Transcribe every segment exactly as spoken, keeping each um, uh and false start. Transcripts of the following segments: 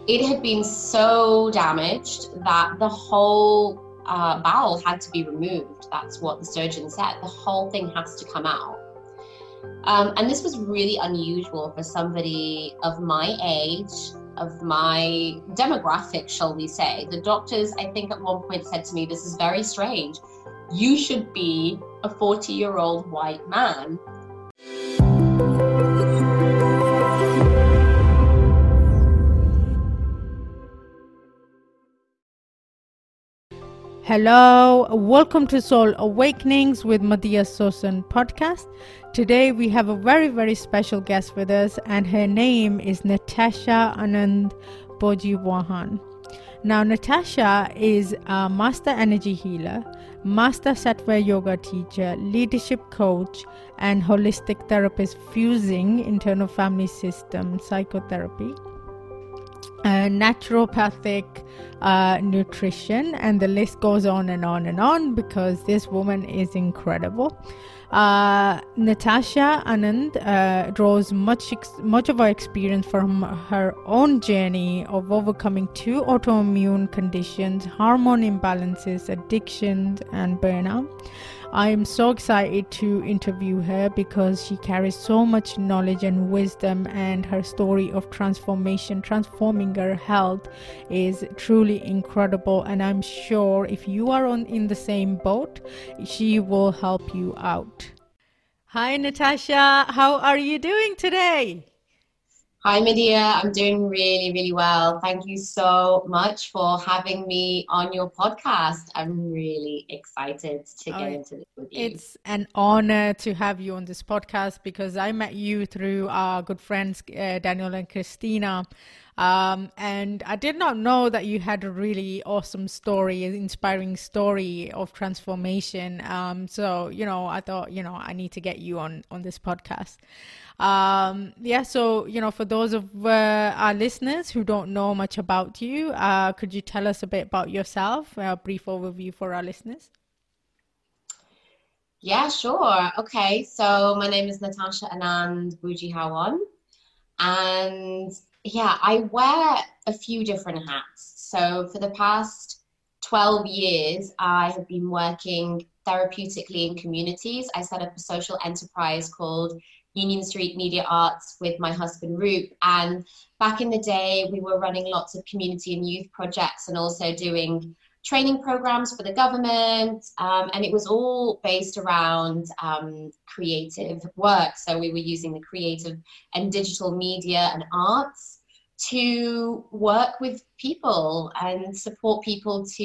it had been so damaged that the whole uh, bowel had to be removed. That's what the surgeon said. The whole thing has to come out. Um, and this was really unusual for somebody of my age, of my demographic, shall we say. The doctors, I think at one point said to me, this is very strange. You should be a forty-year-old white man. Hello, welcome to Soul Awakenings with Madhya Sosan podcast. Today we have a very, very special guest with us, and her name is Natasha Anand Bojiwahan. Now, Natasha is a master energy healer, master Sattva yoga teacher, leadership coach, and holistic therapist fusing internal family system psychotherapy, Uh, naturopathic uh, nutrition, and the list goes on and on and on because this woman is incredible. Uh, Natasha Anand uh, draws much ex- much of her experience from her own journey of overcoming two autoimmune conditions, hormone imbalances, addictions, and burnout. I am so excited to interview her because she carries so much knowledge and wisdom, and her story of transformation, transforming her health, is truly incredible. And I'm sure if you are on in the same boat, she will help you out. Hi, Natasha. How are you doing today? Hi, Madhya. I'm doing really, really well. Thank you so much for having me on your podcast. I'm really excited to get oh, into this with you. It's an honor to have you on this podcast because I met you through our good friends, uh, Daniel and Christina. Um, and I did not know that you had a really awesome story, an inspiring story of transformation. Um, so, you know, I thought, you know, I need to get you on, on this podcast. Um, yeah, so, you know, for those of uh, our listeners who don't know much about you, uh, could you tell us a bit about yourself, a brief overview for our listeners? Yeah, sure. Okay, so my name is Natasha Anand Bojiwahan, and yeah, I wear a few different hats. So for the past twelve years, I have been working therapeutically in communities. I set up a social enterprise called Union Street Media Arts with my husband, Roop. And back in the day, we were running lots of community and youth projects and also doing training programs for the government. Um, and it was all based around um, creative work. So we were using the creative and digital media and arts to work with people and support people to,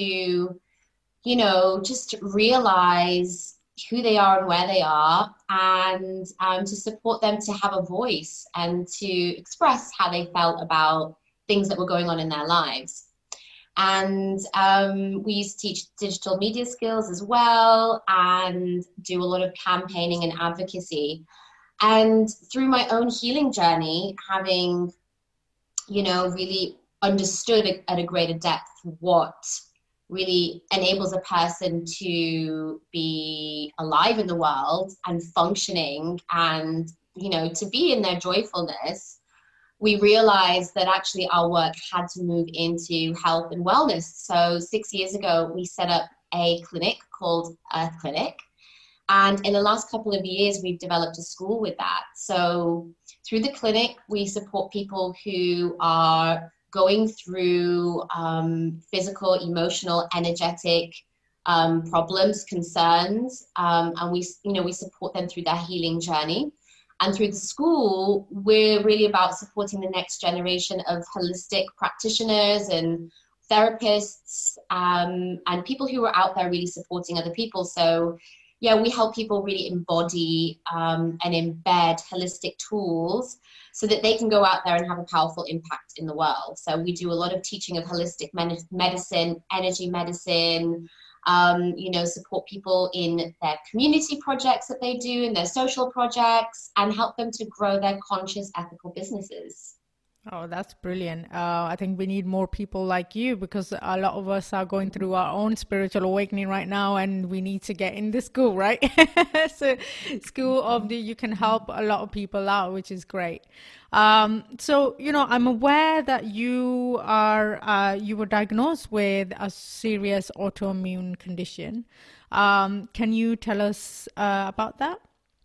you know, just realize who they are and where they are, and um, to support them to have a voice and to express how they felt about things that were going on in their lives. And um, we used to teach digital media skills as well and do a lot of campaigning and advocacy. And through my own healing journey, having, you know, really understood at a greater depth what really enables a person to be alive in the world and functioning and, you know, to be in their joyfulness, we realized that actually our work had to move into health and wellness. So six years ago, we set up a clinic called Earth Clinic. And in the last couple of years, we've developed a school with that. So through the clinic, we support people who are going through um, physical, emotional, energetic um, problems, concerns, um, and we, you know, we support them through their healing journey. And through the school, we're really about supporting the next generation of holistic practitioners and therapists um, and people who are out there really supporting other people. So, yeah, we help people really embody um, and embed holistic tools so that they can go out there and have a powerful impact in the world. So we do a lot of teaching of holistic medicine, energy medicine, um, you know, support people in their community projects that they do, in their social projects, and help them to grow their conscious, ethical businesses. Oh, that's brilliant. Uh, I think we need more people like you because a lot of us are going through our own spiritual awakening right now, and we need to get in the school, right? So, school of the, you can help a lot of people out, which is great. Um, so, you know, I'm aware that you are, uh, you were diagnosed with a serious autoimmune condition. Um, can you tell us uh, about that?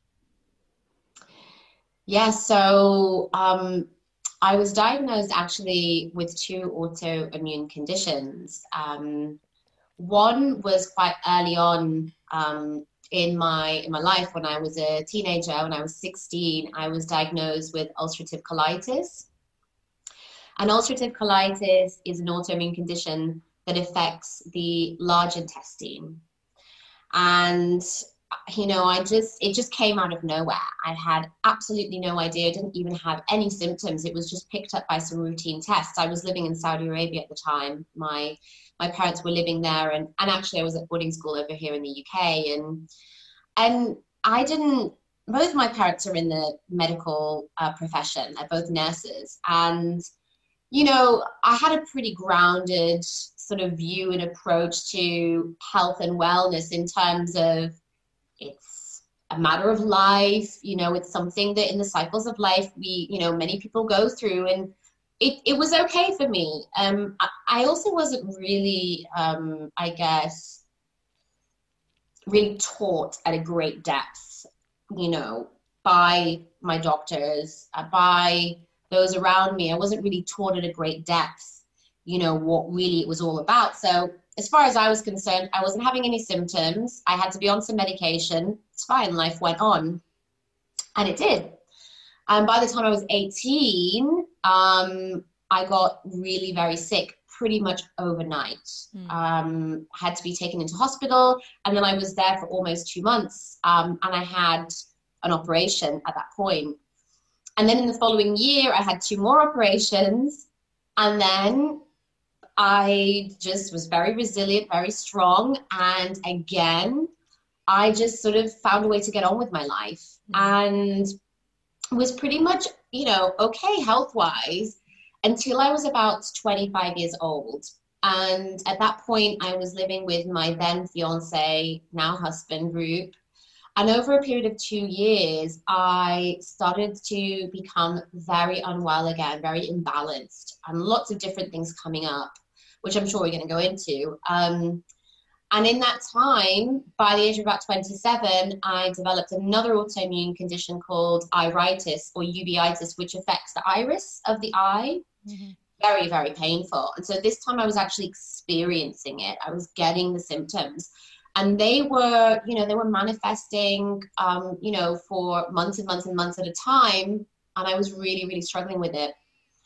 Yeah, so um, I was diagnosed actually with two autoimmune conditions. Um, one was quite early on um, in my in my life when I was a teenager. When I was sixteen, I was diagnosed with ulcerative colitis. And ulcerative colitis is an autoimmune condition that affects the large intestine. And you know, I just, it just came out of nowhere. I had absolutely no idea, didn't even have any symptoms. It was just picked up by some routine tests. I was living in Saudi Arabia at the time. My my parents were living there, and, and actually I was at boarding school over here in the U K. And and I didn't, both my parents are in the medical uh, profession. They're both nurses. And, you know, I had a pretty grounded sort of view and approach to health and wellness in terms of, it's a matter of life, you know, it's something that in the cycles of life, we, you know, many people go through, and it, it was okay for me. Um, I, I also wasn't really, um, I guess, really taught at a great depth, you know, by my doctors, uh, by those around me. I wasn't really taught at a great depth, you know, what really it was all about. So as far as I was concerned, I wasn't having any symptoms. I had to be on some medication. It's fine. Life went on. And it did. And by the time I was eighteen, um, I got really very sick pretty much overnight. Mm. Um, had to be taken into hospital. And then I was there for almost two months. Um, and I had an operation at that point. And then in the following year, I had two more operations. And then I just was very resilient, very strong. And again, I just sort of found a way to get on with my life, and was pretty much, you know, okay health-wise until I was about twenty-five years old. And at that point, I was living with my then fiance, now husband, group. And over a period of two years, I started to become very unwell again, very imbalanced, and lots of different things coming up, which I'm sure we're going to go into. Um, and in that time, by the age of about twenty-seven, I developed another autoimmune condition called iritis or uveitis, which affects the iris of the eye. Mm-hmm. Very, very painful. And so this time I was actually experiencing it. I was getting the symptoms. And they were, you know, they were manifesting, um, you know, for months and months and months at a time. And I was really, really struggling with it.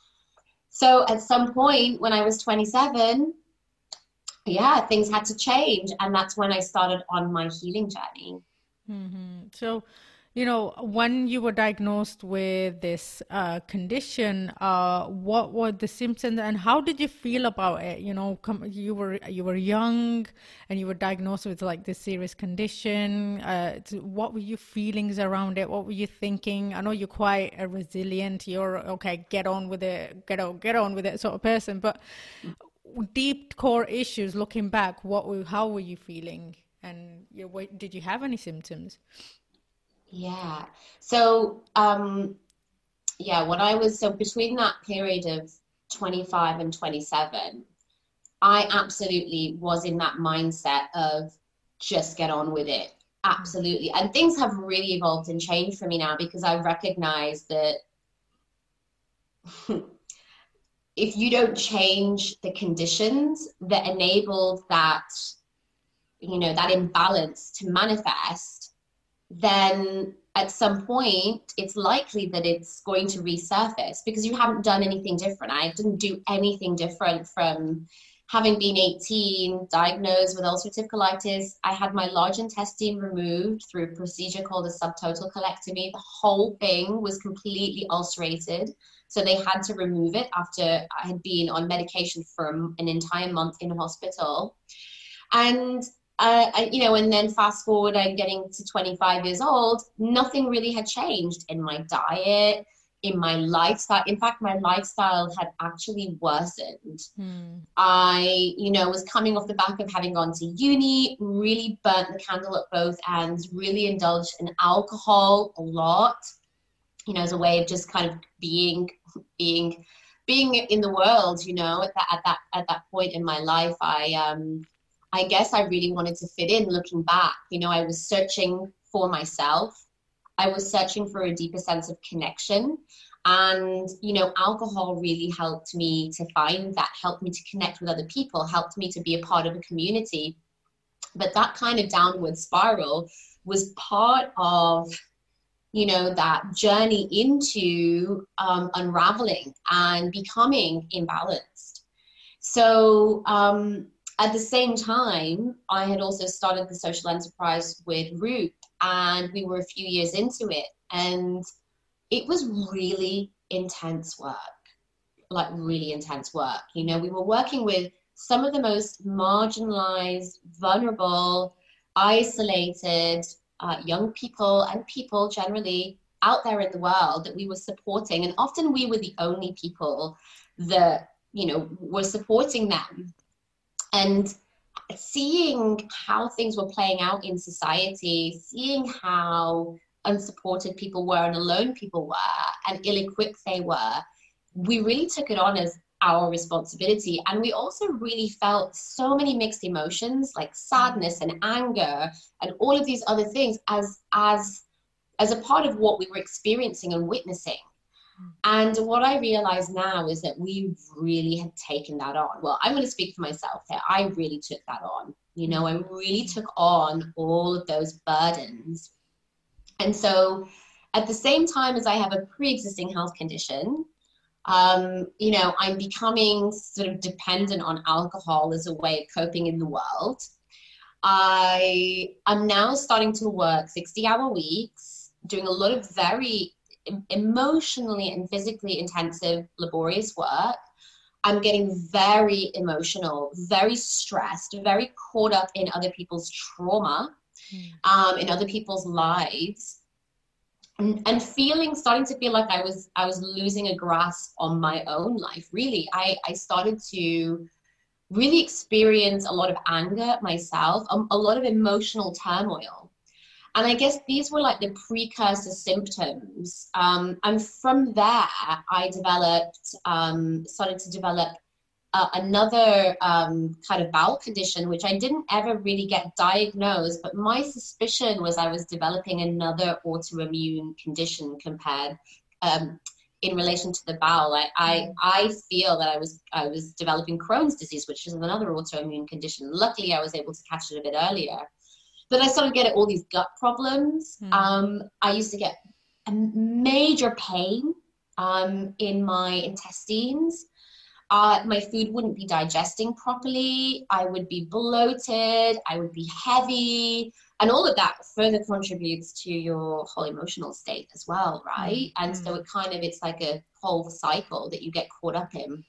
So at some point when I was twenty-seven, yeah, things had to change. And that's when I started on my healing journey. Mm-hmm. So, you know, when you were diagnosed with this uh, condition, uh, what were the symptoms and how did you feel about it? You know, come, you were you were young and you were diagnosed with like this serious condition. Uh, what were your feelings around it? What were you thinking? I know you're quite a resilient. You're okay, get on with it, get on, get on with it sort of person. But deep core issues, looking back, what were, how were you feeling? And you, did you have any symptoms? Yeah. So, um, yeah, when I was, so between that period of twenty-five and twenty-seven, I absolutely was in that mindset of just get on with it. Absolutely. And things have really evolved and changed for me now because I recognize that if you don't change the conditions that enabled that, you know, that imbalance to manifest, then at some point it's likely that it's going to resurface because you haven't done anything different. I didn't do anything different from having been eighteen, diagnosed with ulcerative colitis. I had my large intestine removed through a procedure called a subtotal colectomy. The whole thing was completely ulcerated. So they had to remove it after I had been on medication for an entire month in hospital. And Uh, I, you know, and then fast forward, I'm getting to twenty-five years old, nothing really had changed in my diet, in my lifestyle. In fact, my lifestyle had actually worsened. Hmm. I, you know, was coming off the back of having gone to uni, really burnt the candle at both ends, really indulged in alcohol a lot, you know, as a way of just kind of being, being, being in the world, you know, at that, at that, at that point in my life. I, um, I guess I really wanted to fit in. Looking back, you know, I was searching for myself. I was searching for a deeper sense of connection. And, you know, alcohol really helped me to find that, helped me to connect with other people, helped me to be a part of a community. But that kind of downward spiral was part of, you know, that journey into um, unraveling and becoming imbalanced. So um, at the same time, I had also started the social enterprise with Roop, and we were a few years into it. And it was really intense work, like really intense work. You know, we were working with some of the most marginalized, vulnerable, isolated uh, young people and people generally out there in the world that we were supporting. And often we were the only people that, you know, were supporting them. And seeing how things were playing out in society, seeing how unsupported people were and alone people were and ill-equipped they were, we really took it on as our responsibility. And we also really felt so many mixed emotions like sadness and anger and all of these other things as as as a part of what we were experiencing and witnessing. And what I realize now is that we really had taken that on. Well, I'm going to speak for myself here. I really took that on. You know, I really took on all of those burdens. And so at the same time as I have a pre-existing health condition, um, you know, I'm becoming sort of dependent on alcohol as a way of coping in the world. I am now starting to work sixty hour weeks, doing a lot of very emotionally and physically intensive, laborious work. I'm getting very emotional, very stressed, very caught up in other people's trauma, mm. um, in other people's lives, and, and feeling, starting to feel like I was, I was losing a grasp on my own life. Really, I, I started to really experience a lot of anger myself, um, a lot of emotional turmoil. And I guess these were like the precursor symptoms. Um, and from there, I developed, um, started to develop uh, another um, kind of bowel condition, which I didn't ever really get diagnosed. But my suspicion was I was developing another autoimmune condition compared um, in relation to the bowel. I, I, I feel that I was, I was developing Crohn's disease, which is another autoimmune condition. Luckily, I was able to catch it a bit earlier. But I started getting all these gut problems. Mm. Um, I used to get a major pain um, in my intestines. Uh, my food wouldn't be digesting properly. I would be bloated. I would be heavy. And all of that further contributes to your whole emotional state as well, right? Mm. And so it kind of, it's like a whole cycle that you get caught up in.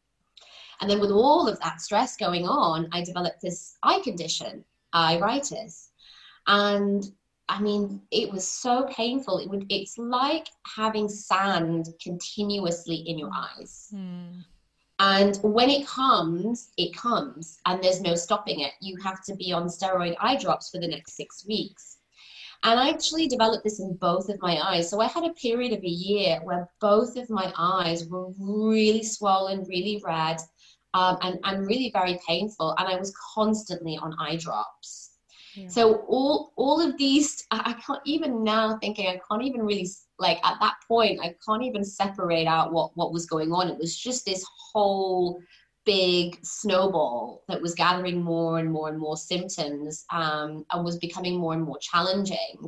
And then with all of that stress going on, I developed this eye condition, iritis. And I mean, it was so painful. It would, it's like having sand continuously in your eyes. Mm. And when it comes, it comes, and there's no stopping it. You have to be on steroid eye drops for the next six weeks. And I actually developed this in both of my eyes. So I had a period of a year where both of my eyes were really swollen, really red, um, and, and really very painful. And I was constantly on eye drops. Yeah. So all all of these, I, I can't even now thinking, I can't even really, like at that point, I can't even separate out what, what was going on. It was just this whole big snowball that was gathering more and more and more symptoms um, and was becoming more and more challenging.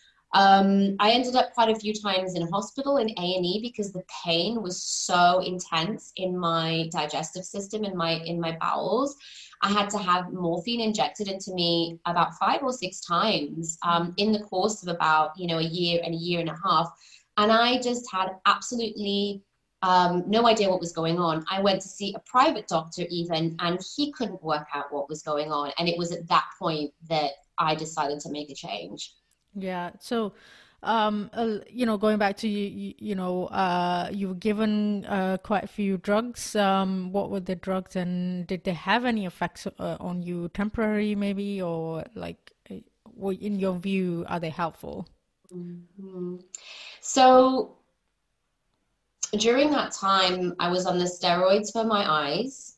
Um, I ended up quite a few times in hospital in A and E because the pain was so intense in my digestive system, in my in my bowels. I had to have morphine injected into me about five or six times um, in the course of about, you know, a year and a year and a half. And I just had absolutely um, no idea what was going on. I went to see a private doctor even, and he couldn't work out what was going on. And it was at that point that I decided to make a change. Yeah. So um, uh, you know, going back to you, you, you know, uh, you were given uh, quite a few drugs. Um, what were the drugs, and did they have any effects uh, on you, temporary maybe, or like, uh, what- in your view, are they helpful? Mhm. So during that time, I was on the steroids for my eyes.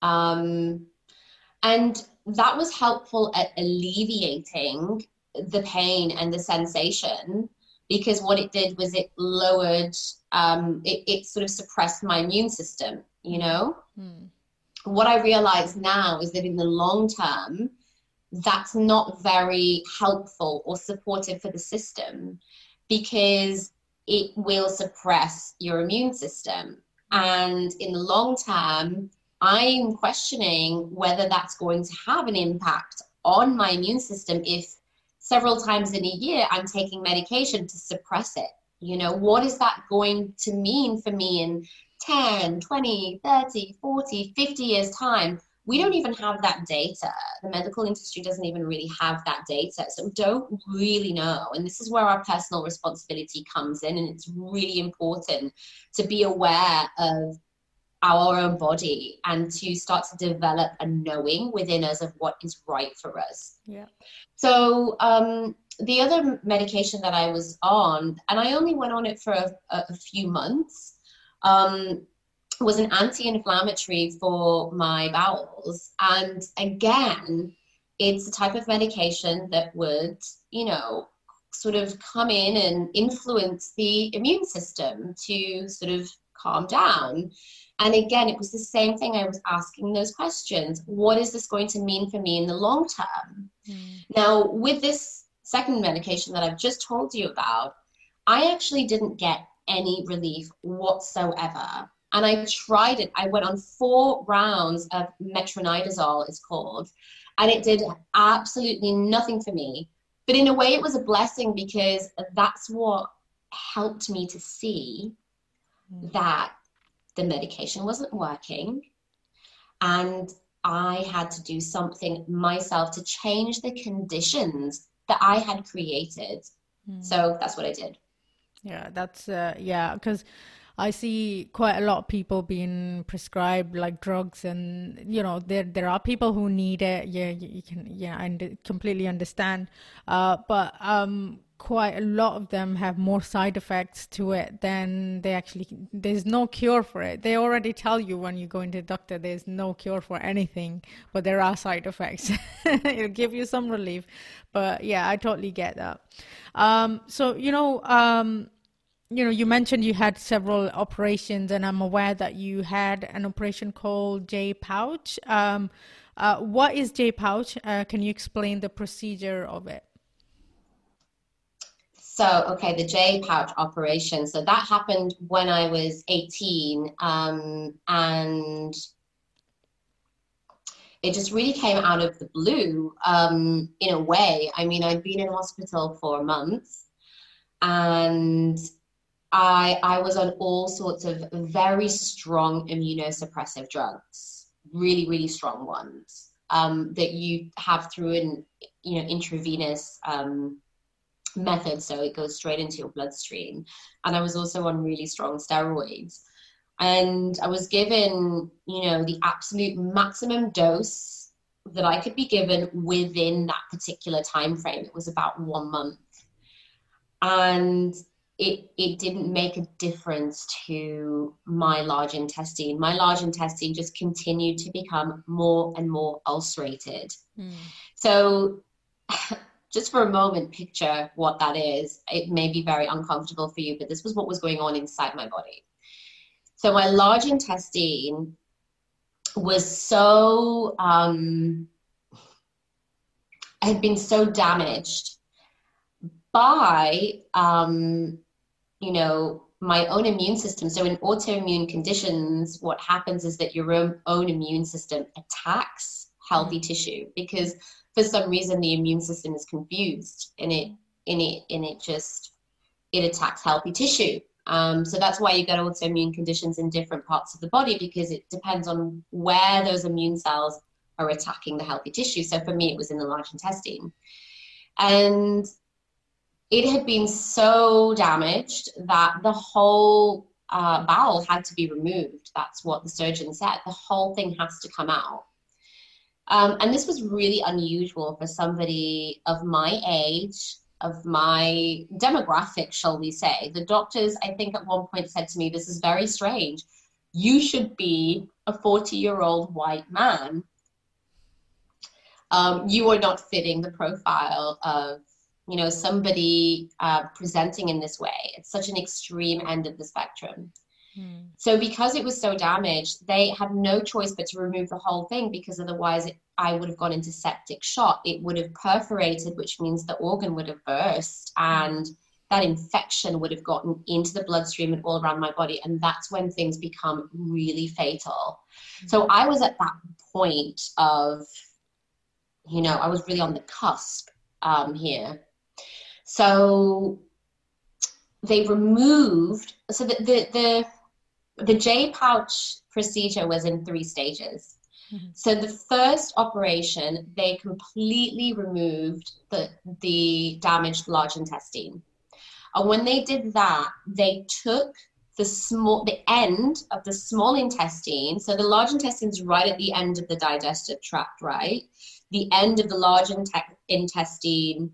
Um, and that was helpful at alleviating the pain and the sensation, because what it did was it lowered, um, it, it sort of suppressed my immune system, you know? Mm. What I realize now is that in the long term, that's not very helpful or supportive for the system, because it will suppress your immune system. And in the long term, I'm questioning whether that's going to have an impact on my immune system if several times in a year I'm taking medication to suppress it. You know, what is that going to mean for me in ten, twenty, thirty, forty, fifty years time? We don't even have that data. The medical industry doesn't even really have that data. So we don't really know. And this is where our personal responsibility comes in. And it's really important to be aware of our own body and to start to develop a knowing within us of what is right for us. Yeah. So um, the other medication that I was on, and I only went on it for a, a few months, um, was an anti-inflammatory for my bowels. And again, it's a type of medication that would, you know, sort of come in and influence the immune system to sort of calm down. And again, it was the same thing. I was asking those questions. What is this going to mean for me in the long term? Mm. Now, with this second medication that I've just told you about, I actually didn't get any relief whatsoever. And I tried it. I went on four rounds of metronidazole, it's called, and it did absolutely nothing for me. But in a way, it was a blessing, because that's what helped me to see mm. that the medication wasn't working, and I had to do something myself to change the conditions that I had created. Mm. So that's what I did. Yeah, that's, uh, yeah, because I see quite a lot of people being prescribed like drugs, and you know there there are people who need it. Yeah, you, you can yeah, I completely understand. Uh, but um, quite a lot of them have more side effects to it than they actually. There's no cure for it. They already tell you when you go into the doctor, there's no cure for anything, but there are side effects. It'll give you some relief, but yeah, I totally get that. Um, so you know. Um, You know, you mentioned you had several operations, and I'm aware that you had an operation called J-pouch. Um, uh, what is J-pouch? Uh, can you explain the procedure of it? So, okay, the J-pouch operation. So that happened when I was eighteen, um, and it just really came out of the blue, um, in a way. I mean, I'd been in hospital for months, and I, I was on all sorts of very strong immunosuppressive drugs, really, really strong ones, um, that you have through an, you know, intravenous um, method. So it goes straight into your bloodstream. And I was also on really strong steroids. And I was given, you know, the absolute maximum dose that I could be given within that particular time frame. It was about one month. And It, it didn't make a difference to my large intestine. My large intestine just continued to become more and more ulcerated. Mm. So just for a moment, picture what that is. It may be very uncomfortable for you, but this was what was going on inside my body. So my large intestine was so, um, had been so damaged by, um, you know, my own immune system. So in autoimmune conditions, what happens is that your own, own immune system attacks healthy tissue, because for some reason the immune system is confused, and it, and it, and it just, it attacks healthy tissue. Um, so that's why you get autoimmune conditions in different parts of the body, because it depends on where those immune cells are attacking the healthy tissue. So for me, it was in the large intestine. And it had been so damaged that the whole uh, bowel had to be removed. That's what the surgeon said. The whole thing has to come out. Um, and this was really unusual for somebody of my age, of my demographic, shall we say. The doctors, I think at one point said to me, this is very strange. You should be a forty-year-old white man. Um, you are not fitting the profile of, you know, somebody uh, presenting in this way. It's such an extreme end of the spectrum. Hmm. So because it was so damaged, they had no choice but to remove the whole thing, because otherwise it, I would have gone into septic shock. It would have perforated, which means the organ would have burst, and that infection would have gotten into the bloodstream and all around my body. And that's when things become really fatal. Hmm. So I was at that point of, you know, I was really on the cusp um, here. So they removed, so the, the, the, the J-pouch procedure was in three stages. Mm-hmm. So the first operation, they completely removed the, the damaged large intestine. And when they did that, they took the small, the end of the small intestine. So the large intestine is right at the end of the digestive tract, right? The end of the large in- intestine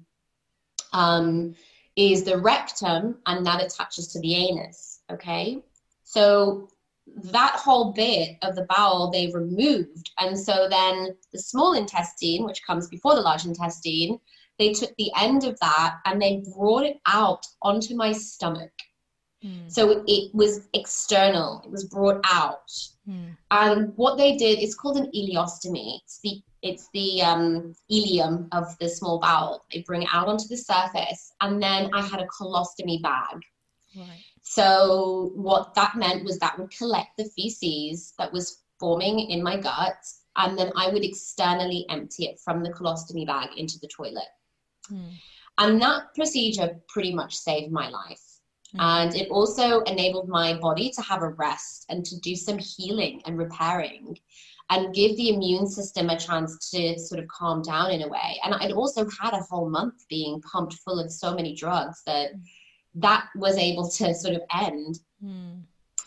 um, is the rectum, and that attaches to the anus, okay? So that whole bit of the bowel they removed. And so then the small intestine, which comes before the large intestine, they took the end of that and they brought it out onto my stomach. Mm. So it was external, it was brought out. Mm. And what they did is called an ileostomy. It's the It's the um, ileum of the small bowel. They bring it out onto the surface. And then I had a colostomy bag. Right. So what that meant was that would collect the feces that was forming in my gut. And then I would externally empty it from the colostomy bag into the toilet. Mm. And that procedure pretty much saved my life. Mm. And it also enabled my body to have a rest and to do some healing and repairing, and give the immune system a chance to sort of calm down in a way. And I'd also had a whole month being pumped full of so many drugs that that was able to sort of end. Mm.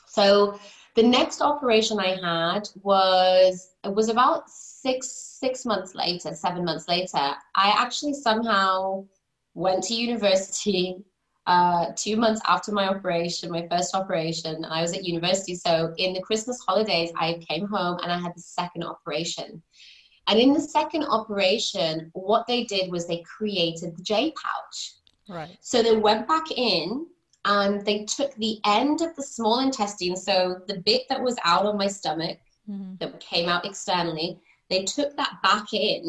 So the next operation I had was, it was about six, six months later, seven months later. I actually somehow went to university Uh, two months after my operation, my first operation, and I was at university. So in the Christmas holidays, I came home and I had the second operation. And in the second operation, what they did was they created the J-pouch. Right. So they went back in and they took the end of the small intestine, so the bit that was out on my stomach, mm-hmm. that came out externally, they took that back in.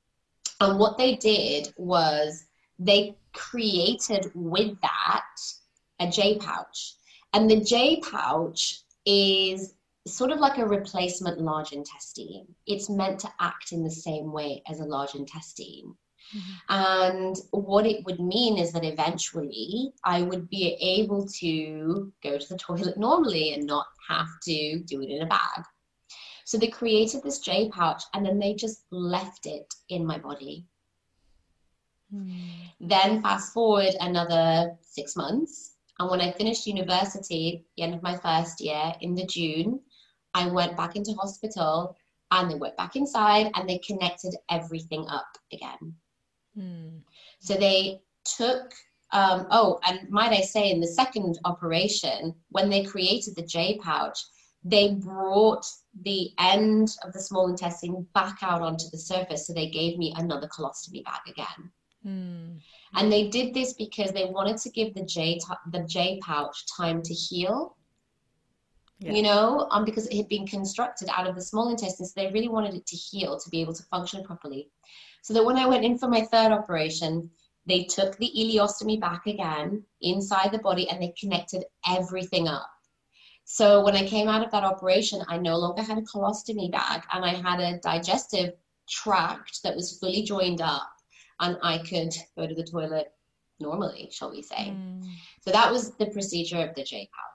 And what they did was they created with that a J-pouch. And the J-pouch is sort of like a replacement large intestine. It's meant to act in the same way as a large intestine. Mm-hmm. And what it would mean is that eventually I would be able to go to the toilet normally and not have to do it in a bag. So they created this J-pouch and then they just left it in my body. Mm. Then fast forward another six months. And when I finished university, at the end of my first year in the June, I went back into hospital and they went back inside and they connected everything up again. Mm. So they took, um, oh, and might I say in the second operation, when they created the J-pouch, they brought the end of the small intestine back out onto the surface. So they gave me another colostomy bag again. Mm. And they did this because they wanted to give the J the J-pouch time to heal, yeah. you know, um, because it had been constructed out of the small intestine. So they really wanted it to heal, to be able to function properly. So that when I went in for my third operation, they took the ileostomy back again inside the body and they connected everything up. So when I came out of that operation, I no longer had a colostomy bag and I had a digestive tract that was fully joined up. And I could go to the toilet normally, shall we say. Mm. So that was the procedure of the J-pouch.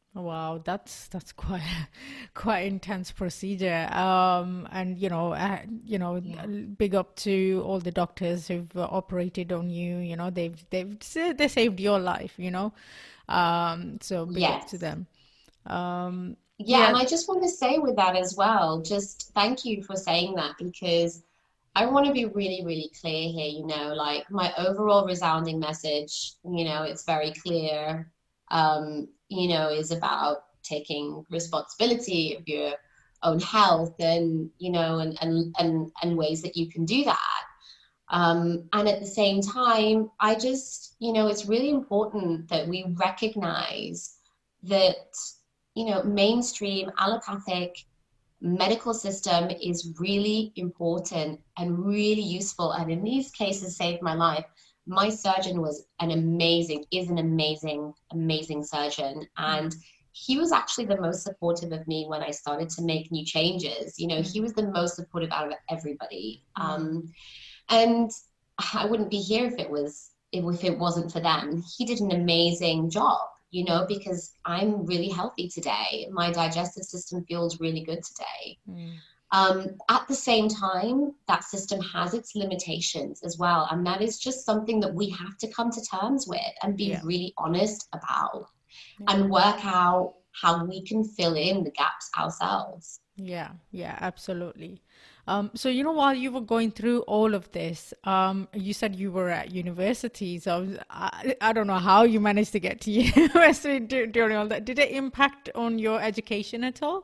Wow, that's that's quite quite intense procedure. Um, and you know, uh, you know, Yeah. big up to all the doctors who've uh, operated on you. You know, they've they've sa- they saved your life. You know, um, so big up to Yes. them. Um, Yeah, yeah. and I just want to say with that as well, just thank you for saying that because I want to be really, really clear here, you know, like my overall resounding message, you know, it's very clear, um, you know, is about taking responsibility of your own health and, you know, and and and, and ways that you can do that. Um, and at the same time, I just, you know, it's really important that we recognize that, you know, mainstream allopathic medical system is really important and really useful. And in these cases, saved my life. My surgeon was an amazing, is an amazing, amazing surgeon. And he was actually the most supportive of me when I started to make new changes. You know, he Mm, was the most supportive out of everybody. mm, Um, and I wouldn't be here if it was if it wasn't for them. He did an amazing job, you know, because I'm really healthy today. My digestive system feels really good today. mm. Um, at the same time, that system has its limitations as well. And that is just something that we have to come to terms with and be Yeah, really honest about yeah. and work out how we can fill in the gaps ourselves. Yeah, yeah, absolutely. Um, so, you know, while you were going through all of this, um, you said you were at university. So I, I don't know how you managed to get to university dur- during all that. Did it impact on your education at all?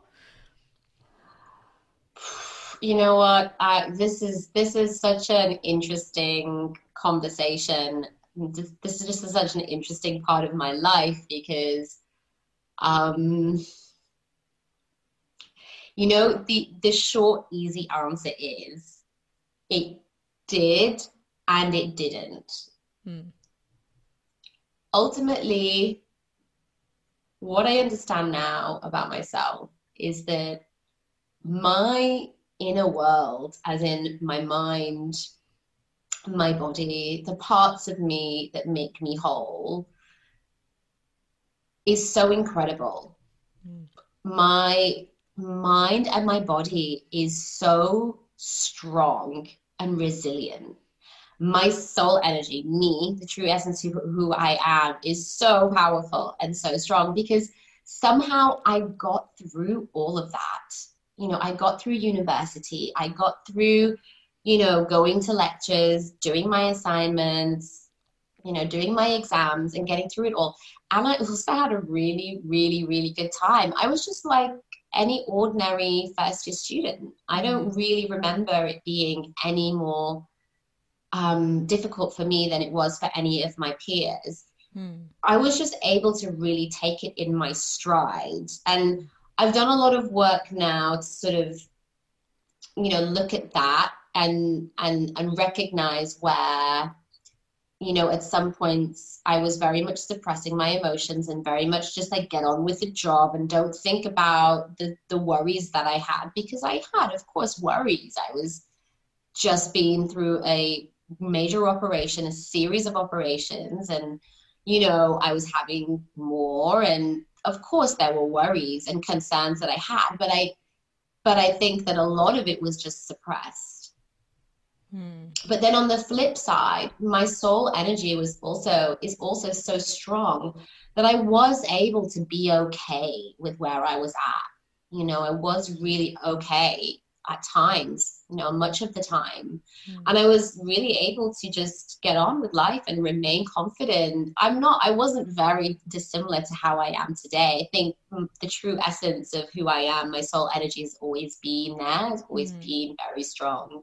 You know what? I, this is this is such an interesting conversation. This, this is just such an interesting part of my life because, um, you know, the the short, easy answer is it did and it didn't. Mm, Ultimately, what I understand now about myself is that my inner world, as in my mind, my body, the parts of me that make me whole, is so incredible. mm, My mind and my body is so strong and resilient. My soul energy, me, the true essence of who I am, is so powerful and so strong because somehow I got through all of that. You know, I got through university, I got through, you know, going to lectures, doing my assignments, you know, doing my exams and getting through it all. And I also had a really, really, really good time. I was just like any ordinary first year student. I mm, don't really remember it being any more um, difficult for me than it was for any of my peers. mm, I was just able to really take it in my stride. And I've done a lot of work now to sort of, you know, look at that and and and recognize where, you know, at some points I was very much suppressing my emotions and very much just like get on with the job and don't think about the the worries that I had because I had, of course, worries. I was just been through a major operation, a series of operations, and you know, I was having more, and of course there were worries and concerns that I had, but I but I think that a lot of it was just suppressed. mm, But then on the flip side, my soul energy was also is also so strong that I was able to be okay with where I was at. You know, I was really okay at times, you know, much of the time. mm, And I was really able to just get on with life and remain confident. I'm not, I wasn't very dissimilar to how I am today. I think the true essence of who I am, my soul energy has always been there, has always mm. been very strong.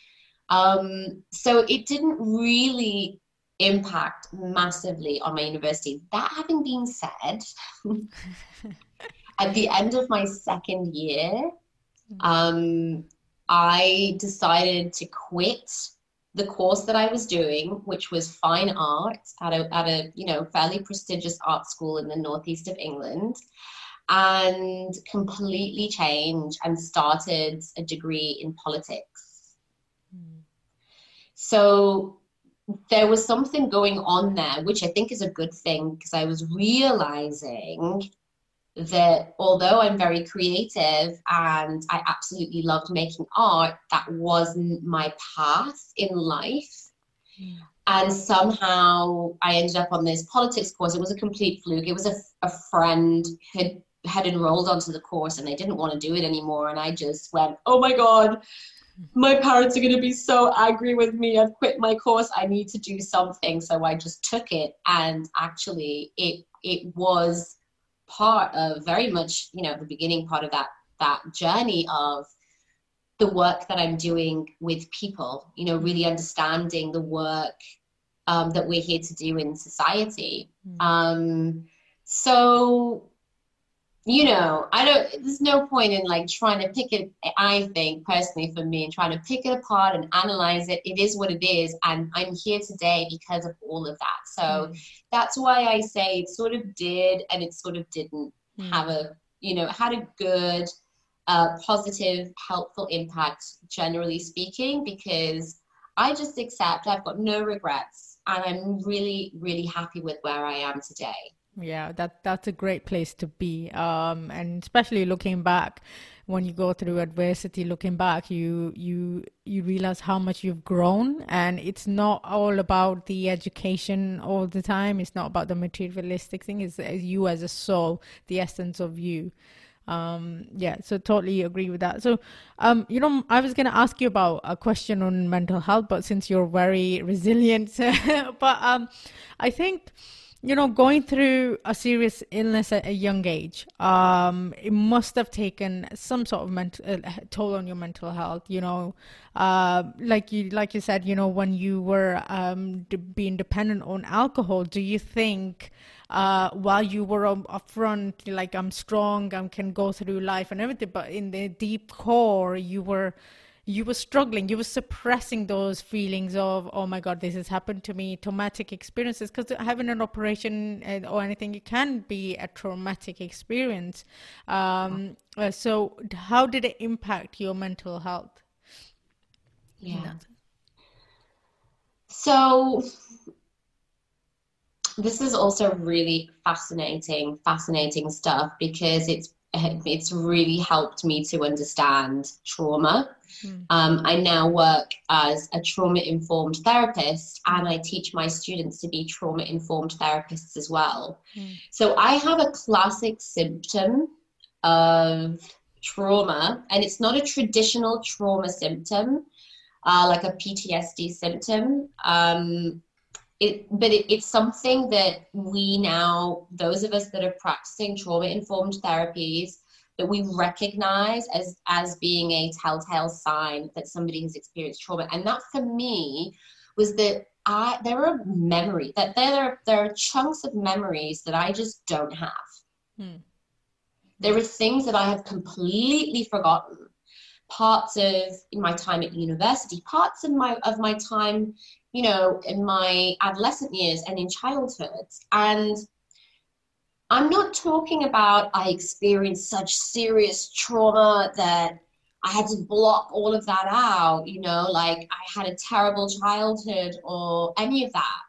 Um, so it didn't really impact massively on my university. That having been said, at the end of my second year, um, I decided to quit the course that I was doing, which was fine arts at a, at a you know fairly prestigious art school in the northeast of England, and completely change and started a degree in politics. Mm, So there was something going on there, which I think is a good thing because I was realizing that although I'm very creative and I absolutely loved making art, that wasn't my path in life. Mm. And somehow I ended up on this politics course. It was a complete fluke. It was a, a friend had had enrolled onto the course and they didn't want to do it anymore. And I just went, oh my God, my parents are going to be so angry with me. I've quit my course. I need to do something. So I just took it. And actually it it was part of very much, you know, the beginning part of that that journey of the work that I'm doing with people, you know, really understanding the work um, that we're here to do in society. Mm. Um, so, you know, I don't, there's no point in like trying to pick it, I think personally for me, and trying to pick it apart and analyze it. It is what it is. And I'm here today because of all of that. So mm. that's why I say it sort of did and it sort of didn't mm. have a, you know, it had a good, uh, positive, helpful impact, generally speaking, because I just accept I've got no regrets and I'm really, really happy with where I am today. Yeah, that that's a great place to be. Um, and especially looking back, when you go through adversity, looking back, you you you realize how much you've grown. And it's not all about the education all the time. It's not about the materialistic thing. It's you as a soul, the essence of you. Um, yeah, so totally agree with that. So, um, you know, I was going to ask you about a question on mental health, but since you're very resilient, but um, I think, you know, going through a serious illness at a young age, um, it must have taken some sort of mental uh, toll on your mental health. You know, uh, like you like you said, you know, when you were um, d- being dependent on alcohol, do you think uh, while you were up front, like I'm strong, I can go through life and everything, but in the deep core, you were you were struggling, you were suppressing those feelings of, oh my God, this has happened to me, traumatic experiences, because having an operation or anything, it can be a traumatic experience. Um, uh, so how did it impact your mental health? Yeah. So this is also really fascinating, fascinating stuff, because it's it's really helped me to understand trauma. Mm. Um, I now work as a trauma-informed therapist, and I teach my students to be trauma-informed therapists as well. Mm. So I have a classic symptom of trauma, and it's not a traditional trauma symptom, uh, like a P T S D symptom. Um, It, but it, it's something that we now, those of us that are practicing trauma-informed therapies, that we recognize as, as being a telltale sign that somebody has experienced trauma. And that for me was that I, there are memories, that there are, there are chunks of memories that I just don't have. Hmm. There are things that I have completely forgotten. Parts of my time at university, parts of my of my time, you know, in my adolescent years and in childhood. And I'm not talking about I experienced such serious trauma that I had to block all of that out, you know, like I had a terrible childhood or any of that.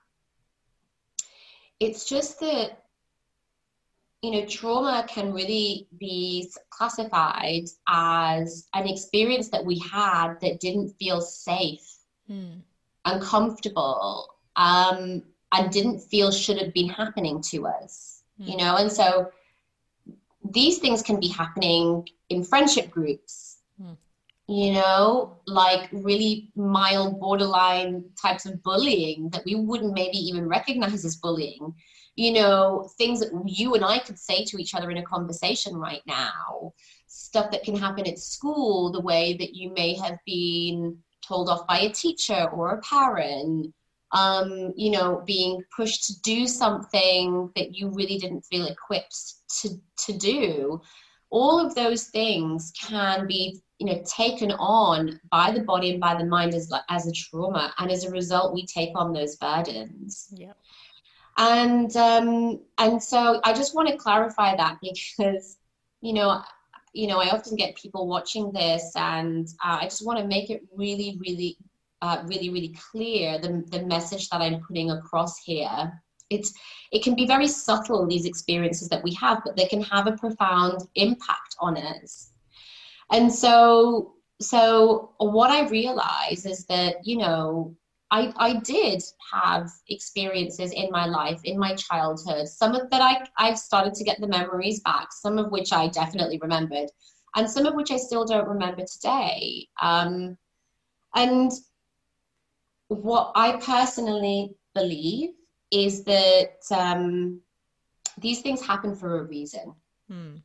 It's just that, you know, trauma can really be classified as an experience that we had that didn't feel safe, mm. uncomfortable, um, and didn't feel should have been happening to us, mm. you know? And so these things can be happening in friendship groups, mm. you know, like really mild borderline types of bullying that we wouldn't maybe even recognize as bullying. You know, things that you and I could say to each other in a conversation right now, stuff that can happen at school, the way that you may have been told off by a teacher or a parent, um, you know, being pushed to do something that you really didn't feel equipped to, to do. All of those things can be, you know, taken on by the body and by the mind as, as a trauma. And as a result, we take on those burdens. Yeah. And um, and so I just want to clarify that, because, you know, you know, I often get people watching this, and uh, I just want to make it really, really, uh, really, really clear the the message that I'm putting across here it's it can be very subtle, these experiences that we have, but they can have a profound impact on us. And so so what I realize is that, you know, I, I did have experiences in my life, in my childhood, some of that I, I've started to get the memories back, some of which I definitely remembered, and some of which I still don't remember today. Um, and what I personally believe is that um, these things happen for a reason. Hmm.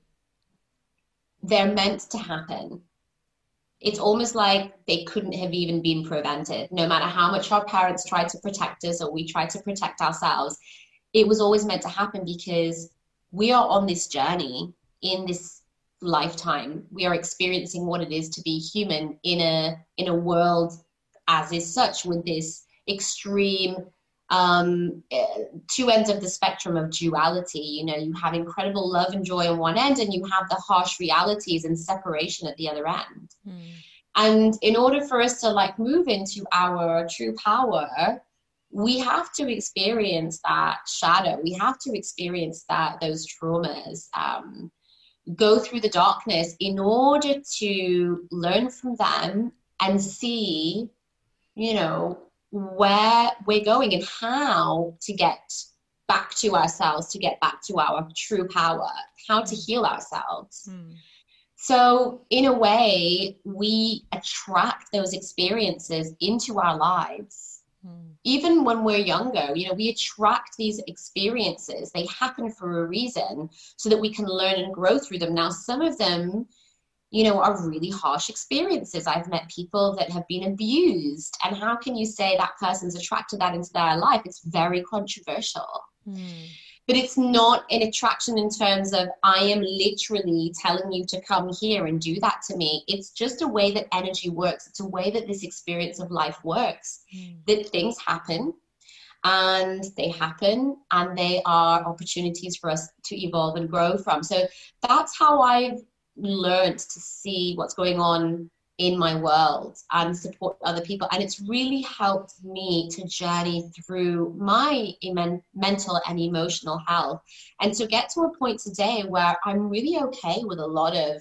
They're meant to happen. It's almost like they couldn't have even been prevented. No matter how much our parents tried to protect us or we tried to protect ourselves, it was always meant to happen because we are on this journey in this lifetime. We are experiencing what it is to be human in a in a world as is such, with this extreme um two ends of the spectrum of duality. You know, you have incredible love and joy on one end, and you have the harsh realities and separation at the other end. Mm. And in order for us to like move into our true power, we have to experience that shadow. We have to experience that those traumas, um go through the darkness in order to learn from them and see, you know, where we're going and how to get back to ourselves, to get back to our true power, how to heal ourselves. Mm. So in a way, we attract those experiences into our lives. Mm. Even when we're younger, you know, we attract these experiences. They happen for a reason so that we can learn and grow through them. Now, some of them, you know, are really harsh experiences. I've met people that have been abused. And how can you say that person's attracted that into their life? It's very controversial. Mm. But it's not an attraction in terms of I am literally telling you to come here and do that to me. It's just a way that energy works. It's a way that this experience of life works. Mm. That things happen and they happen and they are opportunities for us to evolve and grow from. So that's how I've learned to see what's going on in my world and support other people. And it's really helped me to journey through my em- mental and emotional health, and to get to a point today where I'm really okay with a lot of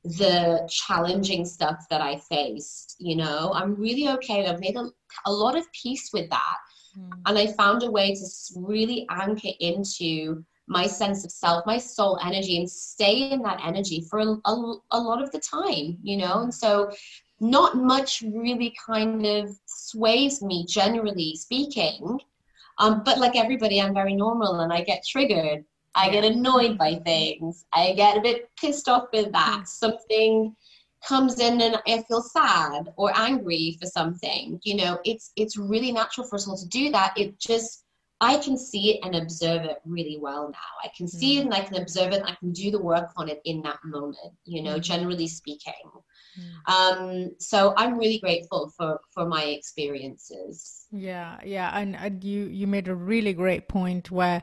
the challenging stuff that I faced. You know, I'm really okay. I've made a, a lot of peace with that. Mm. And I found a way to really anchor into my sense of self, my soul energy, and stay in that energy for a, a, a lot of the time, you know? And so not much really kind of sways me, generally speaking. Um, but like everybody, I'm very normal and I get triggered. I get annoyed by things. I get a bit pissed off with that. Something comes in and I feel sad or angry for something. You know, it's it's really natural for us all to do that. It just, I can see it and observe it really well now. I can see mm. it and I can observe it and I can do the work on it in that moment, you know, mm. generally speaking. Mm. Um, so I'm really grateful for, for my experiences. Yeah, yeah. And, and you, you made a really great point where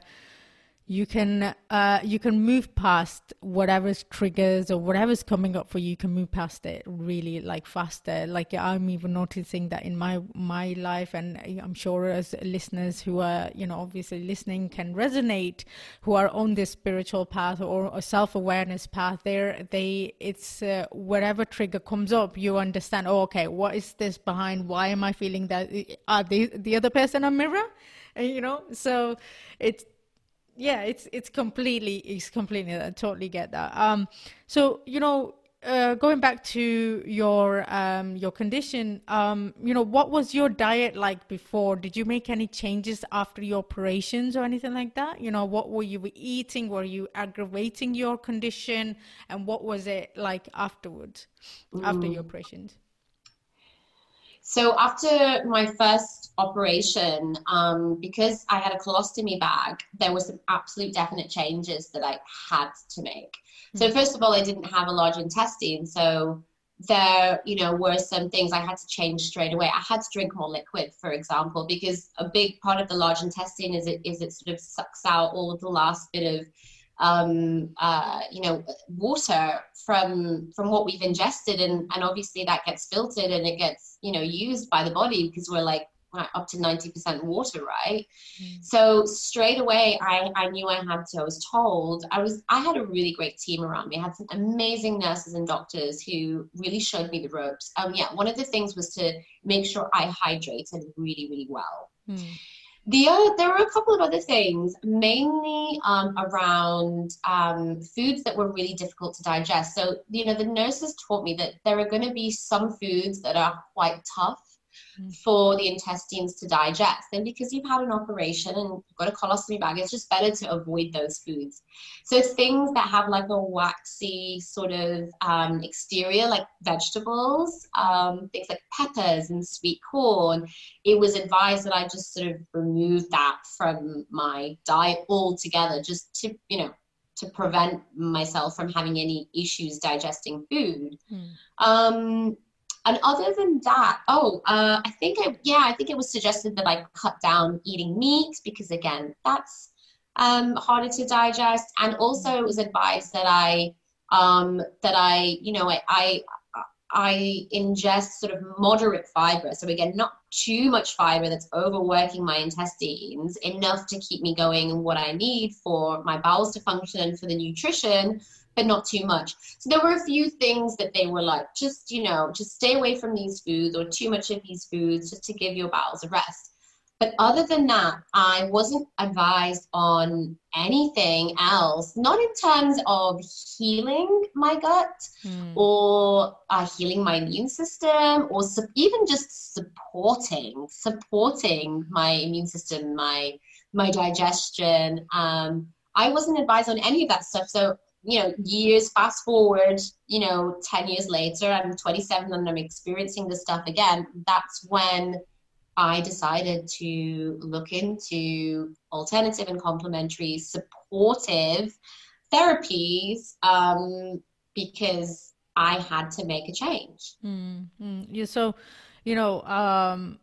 you can uh, you can move past whatever's triggers or whatever's coming up for you. You can move past it really like faster. Like I'm even noticing that in my my life, and I'm sure as listeners who are, you know, obviously listening can resonate, who are on this spiritual path or a self-awareness path. There, they it's uh, whatever trigger comes up, you understand. Oh, okay, what is this behind? Why am I feeling that? Are they the other person a mirror? And, you know, so it's. Yeah, it's it's completely, it's completely, I totally get that. Um, so, you know, uh, going back to your um, your condition, um, you know, what was your diet like before? Did you make any changes after your operations or anything like that? You know, what were you eating? Were you aggravating your condition? And what was it like afterwards, mm. after your operations? So after my first operation, um, because I had a colostomy bag, there were some absolute definite changes that I had to make. Mm-hmm. So first of all, I didn't have a large intestine. So there, you know, were some things I had to change straight away. I had to drink more liquid, for example, because a big part of the large intestine is it, is it sort of sucks out all of the last bit of um uh you know water from from what we've ingested, and and obviously that gets filtered and it gets, you know, used by the body because we're like uh, up to ninety percent water, right? Mm. So straight away, I, I knew I had to, I was told, I was, I had a really great team around me. I had some amazing nurses and doctors who really showed me the ropes. Um, yeah, one of the things was to make sure I hydrated really, really well. Mm. The other, there were a couple of other things, mainly um, around um, foods that were really difficult to digest. So, you know, the nurses taught me that there are going to be some foods that are quite tough for the intestines to digest. And because you've had an operation and you've got a colostomy bag, it's just better to avoid those foods. So things that have like a waxy sort of um, exterior, like vegetables, um, things like peppers and sweet corn, it was advised that I just sort of remove that from my diet altogether, just to, you know, to prevent myself from having any issues digesting food. Mm. Um, And other than that, oh, uh, I think, I, yeah, I think it was suggested that I cut down eating meat because, again, that's um, harder to digest. And also it was advised that I, um, that I, you know, I, I, I ingest sort of moderate fiber. So again, not too much fiber that's overworking my intestines, enough to keep me going and what I need for my bowels to function and for the nutrition, but not too much. So there were a few things that they were like, just, you know, just stay away from these foods or too much of these foods, just to give your bowels a rest. But other than that, I wasn't advised on anything else, not in terms of healing my gut mm. or uh, healing my immune system, or su- even just supporting, supporting my immune system, my, my digestion. Um, I wasn't advised on any of that stuff. So, you know, years fast forward, you know, ten years later, I'm twenty-seven and I'm experiencing this stuff again. That's when I decided to look into alternative and complementary supportive therapies, um, because I had to make a change. Mm-hmm. Yeah, so, you know, um,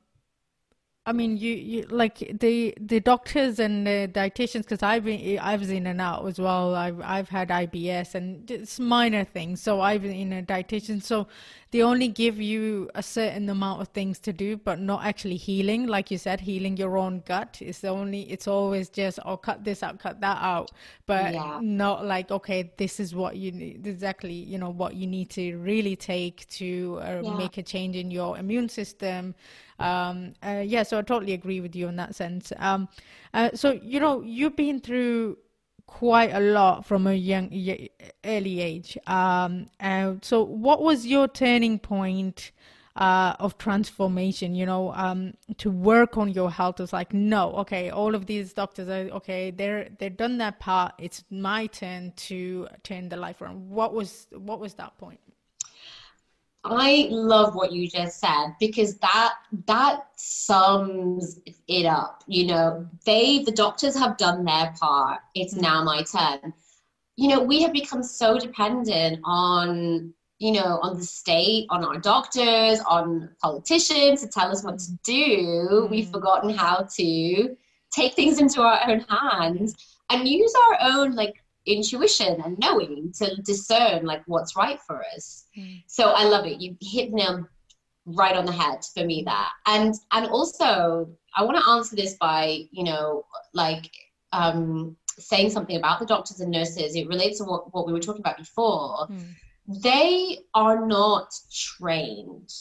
I mean, you, you like the the doctors and the dietitians, because I've been I was in and out as well. I've I've had I B S and it's minor things. So I've been in a dietitian. So they only give you a certain amount of things to do, but not actually healing. Like you said, healing your own gut is the only. It's always just, oh, cut this out, cut that out, but yeah. Not like, okay, this is what you need, exactly, you know, what you need to really take to uh, yeah. make a change in your immune system. Um, uh, yeah, so I totally agree with you in that sense. Um, uh, so, you know, you've been through quite a lot from a young, early age. Um, uh, so what was your turning point uh, of transformation, you know, um, to work on your health? It's like, no, okay, all of these doctors are, okay, they're, they've done their part. It's my turn to turn the life around. What was, what was that point? I love what you just said, because that that sums it up. You know, they, the doctors have done their part. It's mm-hmm. now my turn. You know, we have become so dependent on, you know, on the state, on our doctors, on politicians to tell us what to do. Mm-hmm. We've forgotten how to take things into our own hands and use our own, like, intuition and knowing to discern like what's right for us. Mm. So I love it. You hit them right on the head for me, that. And and also I want to answer this by, you know, like um saying something about the doctors and nurses. It relates to what, what we were talking about before. Mm. They are not trained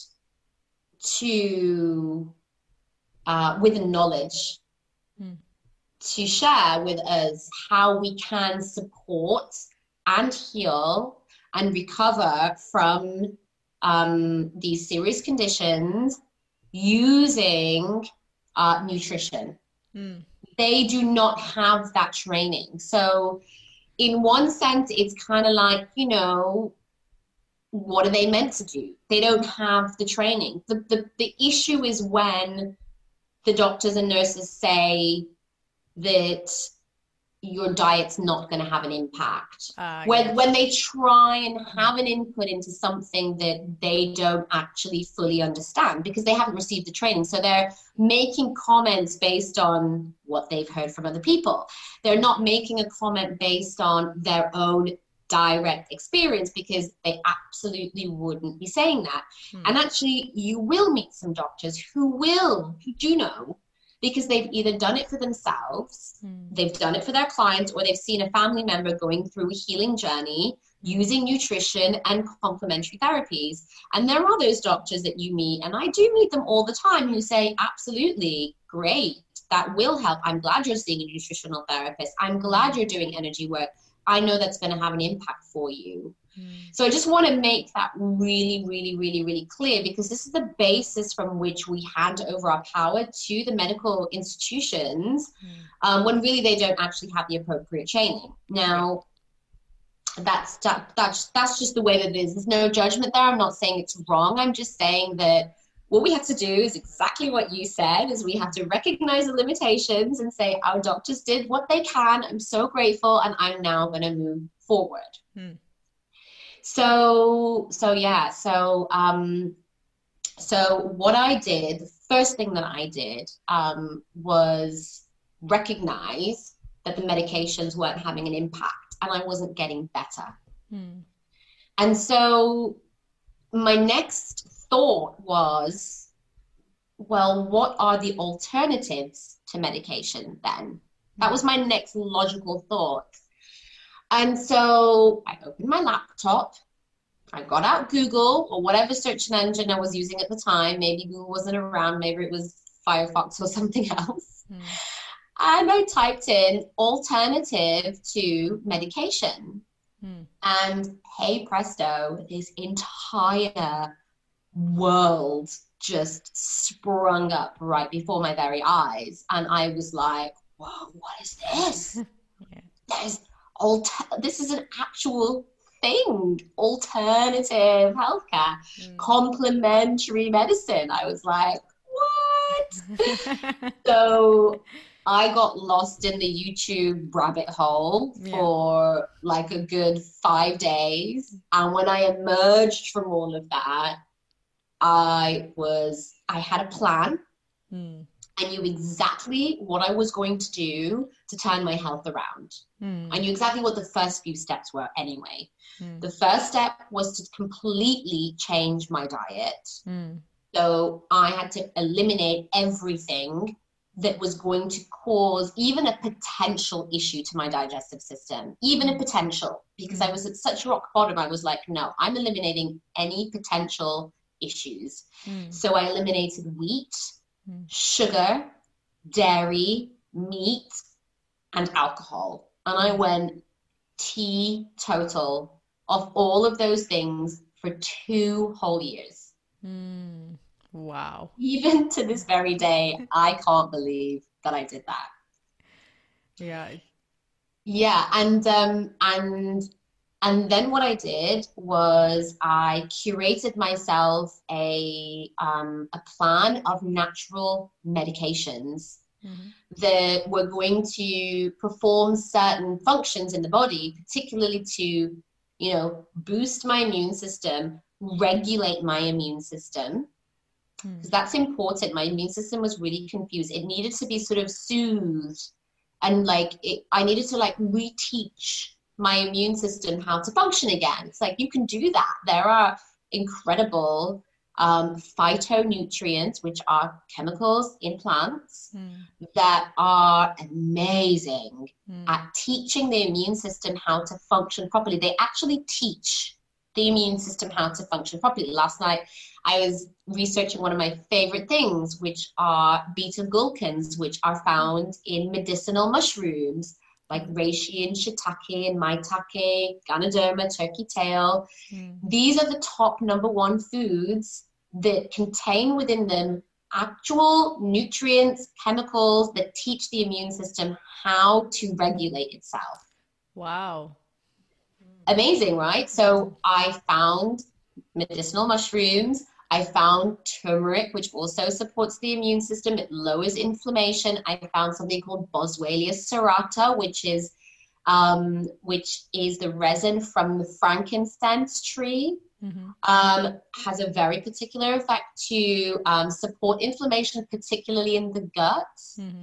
to uh with the knowledge mm. to share with us how we can support and heal and recover from um, these serious conditions using uh, nutrition. Mm. They do not have that training. So in one sense, it's kind of like, you know, what are they meant to do? They don't have the training. The, the, the issue is when the doctors and nurses say that your diet's not going to have an impact. Uh, when yes. when they try and have an input into something that they don't actually fully understand because they haven't received the training. So they're making comments based on what they've heard from other people. They're not making a comment based on their own direct experience, because they absolutely wouldn't be saying that. Mm. And actually, you will meet some doctors who will, who do know, because they've either done it for themselves, mm. they've done it for their clients, or they've seen a family member going through a healing journey using nutrition and complementary therapies. And there are those doctors that you meet, and I do meet them all the time, who say, absolutely, great, that will help. I'm glad you're seeing a nutritional therapist. I'm glad you're doing energy work. I know that's going to have an impact for you. Mm. So I just want to make that really, really, really, really clear, because this is the basis from which we hand over our power to the medical institutions, mm. um, when really they don't actually have the appropriate training. Now, that's, that's, that's just the way that it is. There's no judgment there. I'm not saying it's wrong. I'm just saying that what we have to do is exactly what you said, is we have to recognize the limitations and say, our doctors did what they can. I'm so grateful, and I'm now going to move forward. Hmm. So, so yeah, so, um, so what I did, the first thing that I did, um, was recognize that the medications weren't having an impact, and I wasn't getting better. Hmm. And so my next thought was, well, what are the alternatives to medication then? That was my next logical thought. And so I opened my laptop, I got out Google or whatever search engine I was using at the time. Maybe Google wasn't around, maybe it was Firefox or something else. Mm. And I typed in alternative to medication. Mm. And hey presto, this entire world just sprung up right before my very eyes, and I was like, whoa, what is this? Yeah. There's alter- this is an actual thing, alternative healthcare, mm. complementary medicine. I was like, what? So I got lost in the YouTube rabbit hole yeah. for like a good five days, and when I emerged from all of that, I was, I had a plan. Mm. I knew exactly what I was going to do to turn my health around. Mm. I knew exactly what the first few steps were anyway. Mm. The first step was to completely change my diet. Mm. So I had to eliminate everything that was going to cause even a potential issue to my digestive system, even a potential, because mm. I was at such rock bottom. I was like, no, I'm eliminating any potential issues. Mm. So I eliminated wheat, mm. sugar, dairy, meat, and alcohol. And I went teetotal of all of those things for two whole years. Mm. Wow. Even to this very day, I can't believe that I did that. Yeah. Yeah. And, um, and, And then what I did was I curated myself a um, a plan of natural medications mm-hmm. that were going to perform certain functions in the body, particularly to, you know, boost my immune system, regulate my immune system, because mm. that's important. My immune system was really confused. It needed to be sort of soothed, and like it, I needed to like reteach my immune system how to function again. It's like, you can do that. There are incredible um, phytonutrients, which are chemicals in plants mm. that are amazing mm. at teaching the immune system how to function properly. They actually teach the immune system how to function properly. Last night, I was researching one of my favorite things, which are beta-glucans, which are found in medicinal mushrooms, like reishi and shiitake and maitake, ganoderma, turkey tail. Mm. These are the top number one foods that contain within them actual nutrients, chemicals that teach the immune system how to regulate itself. Wow. Amazing, right? So I found medicinal mushrooms. I found turmeric, which also supports the immune system. It lowers inflammation. I found something called Boswellia serrata, which is um, which is the resin from the frankincense tree. Mm-hmm. Um, has a very particular effect to um, support inflammation, particularly in the gut. Mm-hmm.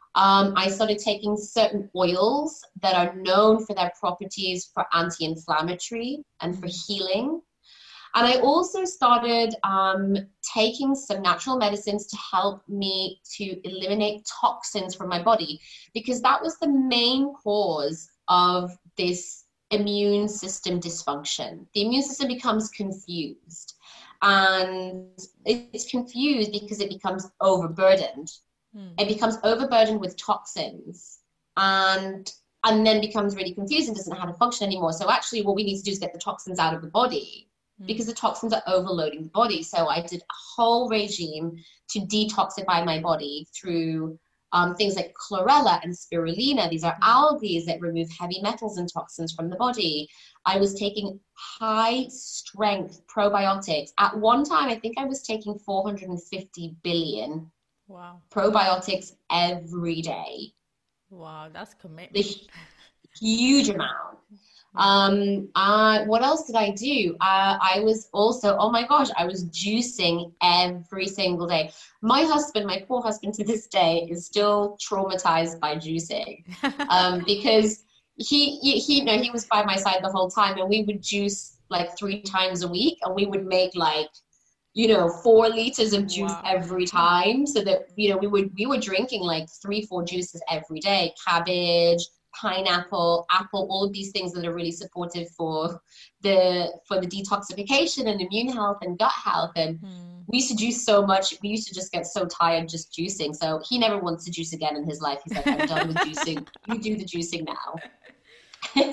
Um, I started taking certain oils that are known for their properties for anti-inflammatory and for healing. And I also started um, taking some natural medicines to help me to eliminate toxins from my body, because that was the main cause of this immune system dysfunction. The immune system becomes confused, and it's confused because it becomes overburdened. Mm. It becomes overburdened with toxins, and and then becomes really confused and doesn't know how to function anymore. So actually what we need to do is get the toxins out of the body, mm. because the toxins are overloading the body. So I did a whole regime to detoxify my body through um, things like chlorella and spirulina. These are algae that remove heavy metals and toxins from the body. I was taking high strength probiotics. At one time, I think I was taking four hundred fifty billion wow. probiotics every day. Wow, that's commitment. The huge amount. Um, uh, what else did I do? Uh, I was also, oh my gosh, I was juicing every single day. My husband, my poor husband to this day, is still traumatized by juicing um, because he, he, he, you know, he was by my side the whole time, and we would juice like three times a week, and we would make like, you know, four liters of juice wow. every time, so that, you know, we would, we were drinking like three, four juices every day, cabbage, pineapple, apple, all of these things that are really supportive for the for the detoxification and immune health and gut health. And mm. we used to juice so much, we used to just get so tired just juicing. So he never wants to juice again in his life. He's like, I'm done with juicing. You do the juicing now.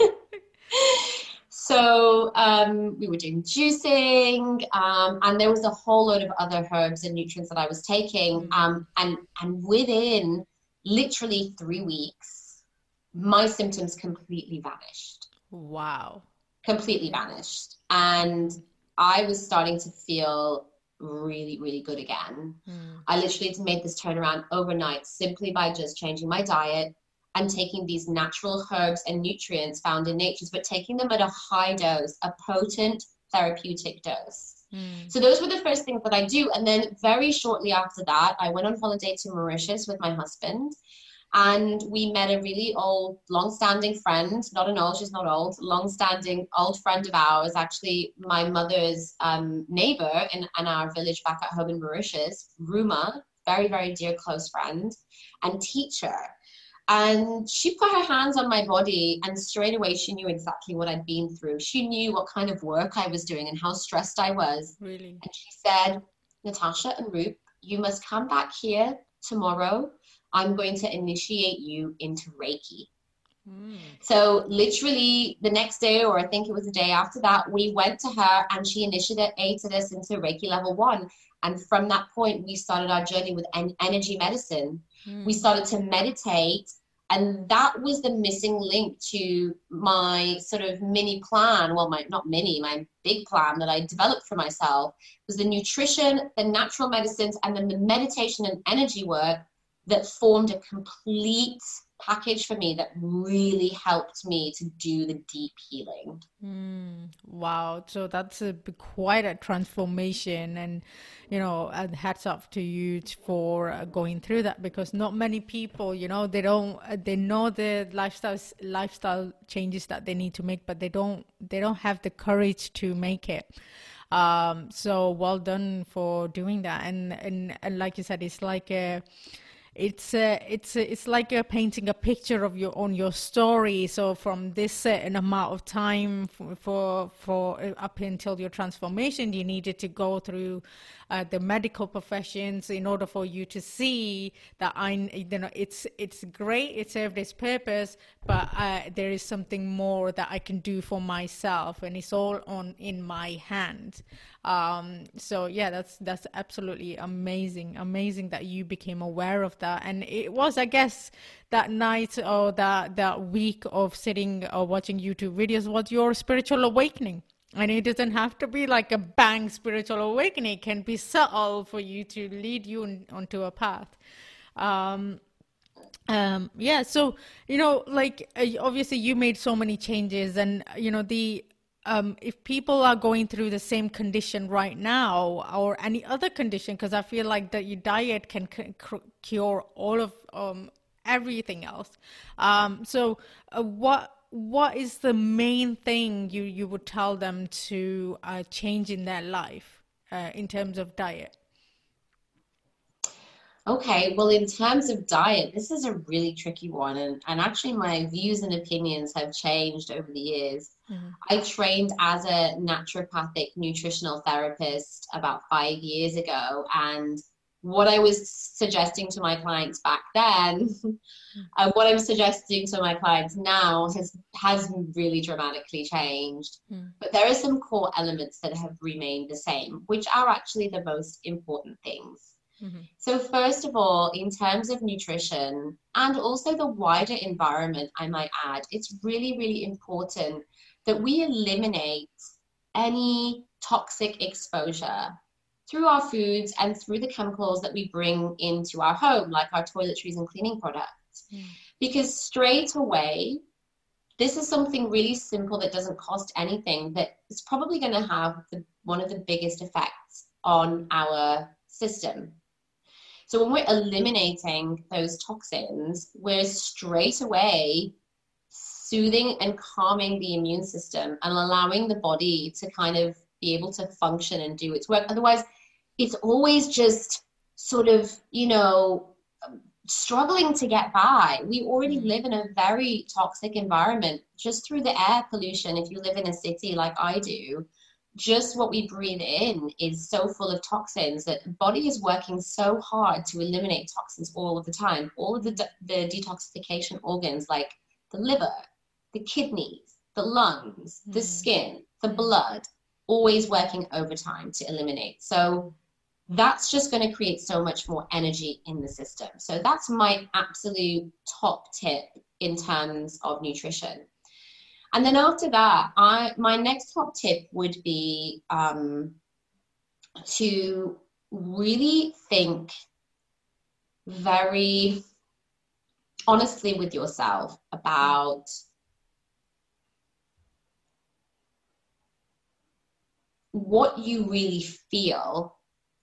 So um, we were doing juicing, um, and there was a whole load of other herbs and nutrients that I was taking. Mm. Um, and and within literally three weeks, my symptoms completely vanished. Wow. Completely vanished. And I was starting to feel really, really good again. Mm. I literally made this turnaround overnight simply by just changing my diet and taking these natural herbs and nutrients found in nature, but taking them at a high dose, a potent therapeutic dose. Mm. So those were the first things that I do. And then very shortly after that, I went on holiday to Mauritius with my husband. And we met a really old, long-standing friend, not an old, she's not old, long-standing old friend of ours, actually my mother's um, neighbor in, in our village back at home in Mauritius, Ruma, very, very dear close friend and teacher. And she put her hands on my body, and straight away she knew exactly what I'd been through. She knew what kind of work I was doing and how stressed I was. Really? And she said, Natasha and Roop, you must come back here tomorrow. I'm going to initiate you into Reiki. Mm. So literally the next day, or I think it was the day after that, we went to her and she initiated us into Reiki level one. And from that point, we started our journey with en- energy medicine. Mm. We started to meditate. And that was the missing link to my sort of mini plan. Well, my not mini, my big plan that I developed for myself was the nutrition, the natural medicines, and then the meditation and energy work that formed a complete package for me that really helped me to do the deep healing. Mm, wow. So that's a, quite a transformation, and, you know, and hats off to you for uh, going through that, because not many people, you know, they don't, uh, they know the lifestyle, lifestyle changes that they need to make, but they don't, they don't have the courage to make it. Um, so well done for doing that. And, and, and like you said, it's like a, It's uh, it's uh, it's like you're painting a picture of your on your story. So from this certain amount of time for for, for uh, up until your transformation, you needed to go through uh, the medical professions in order for you to see that I, you know, it's it's great, it served its purpose, but uh, there is something more that I can do for myself, and it's all on in my hand. Um, so yeah, that's that's absolutely amazing, amazing that you became aware of that. And it was, I guess, that night or that that week of sitting or watching YouTube videos was your spiritual awakening. And it doesn't have to be like a bang spiritual awakening. It can be subtle for you to lead you in, onto a path. Um, um, yeah, so, you know, like, uh, obviously you made so many changes, and, you know, the Um, if people are going through the same condition right now or any other condition, because I feel like that your diet can c- cure all of um, everything else. Um, so uh, what what is the main thing you, you would tell them to uh, change in their life uh, in terms of diet? Okay, well, in terms of diet, this is a really tricky one. And, and actually, my views and opinions have changed over the years. Mm-hmm. I trained as a naturopathic nutritional therapist about five years ago. And what I was suggesting to my clients back then, and what I'm suggesting to my clients now has, has really dramatically changed. Mm. But there are some core elements that have remained the same, which are actually the most important things. Mm-hmm. So first of all, in terms of nutrition and also the wider environment, I might add, it's really, really important that we eliminate any toxic exposure through our foods and through the chemicals that we bring into our home, like our toiletries and cleaning products. Mm. Because straight away, this is something really simple that doesn't cost anything, but it's probably going to have the, one of the biggest effects on our system. So when we're eliminating those toxins, we're straight away soothing and calming the immune system and allowing the body to kind of be able to function and do its work. Otherwise, it's always just sort of, you know, struggling to get by. We already live in a very toxic environment just through the air pollution. If you live in a city like I do, just what we breathe in is so full of toxins that the body is working so hard to eliminate toxins all of the time. All of the, de- the detoxification organs like the liver, the kidneys, the lungs, mm. the skin, the blood, always working overtime to eliminate. So that's just going to create so much more energy in the system. So that's my absolute top tip in terms of nutrition. And then after that, I my next top tip would be um, to really think very honestly with yourself about what you really feel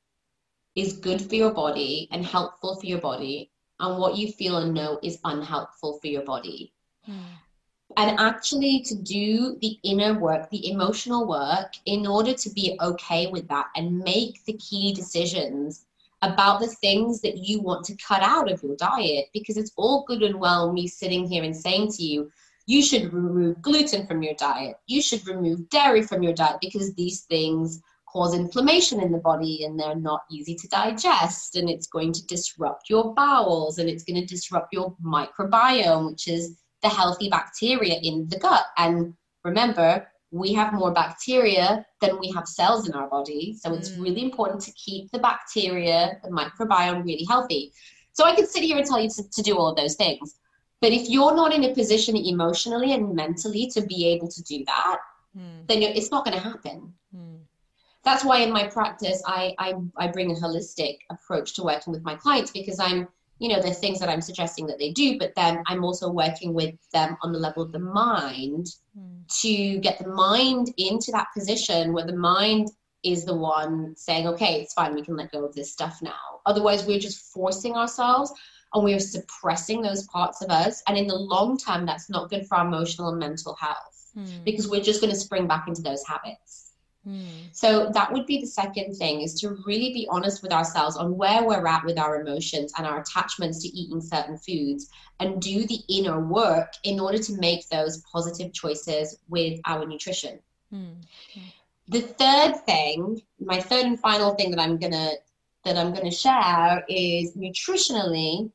is good for your body and helpful for your body, and what you feel and know is unhelpful for your body. Mm. And actually to do the inner work, the emotional work, in order to be okay with that and make the key decisions about the things that you want to cut out of your diet. Because it's all good and well me sitting here and saying to you, you should remove gluten from your diet, you should remove dairy from your diet, because these things cause inflammation in the body and they're not easy to digest, and it's going to disrupt your bowels, and it's going to disrupt your microbiome, which is the healthy bacteria in the gut. And remember, we have more bacteria than we have cells in our body. So it's mm. really important to keep the bacteria, the microbiome really healthy. So I could sit here and tell you to, to do all of those things. But if you're not in a position emotionally and mentally to be able to do that, mm. then it's not going to happen. Mm. That's why in my practice, I, I, I bring a holistic approach to working with my clients, because I'm, you know, there's things that I'm suggesting that they do, but then I'm also working with them on the level of the mind mm. to get the mind into that position where the mind is the one saying, okay, it's fine, we can let go of this stuff now. Otherwise, we're just forcing ourselves and we're suppressing those parts of us. And in the long term, that's not good for our emotional and mental health mm. because we're just going to spring back into those habits. Mm. So that would be the second thing, is to really be honest with ourselves on where we're at with our emotions and our attachments to eating certain foods, and do the inner work in order to make those positive choices with our nutrition. Mm. The third thing, my third and final thing that I'm gonna that I'm gonna share is nutritionally,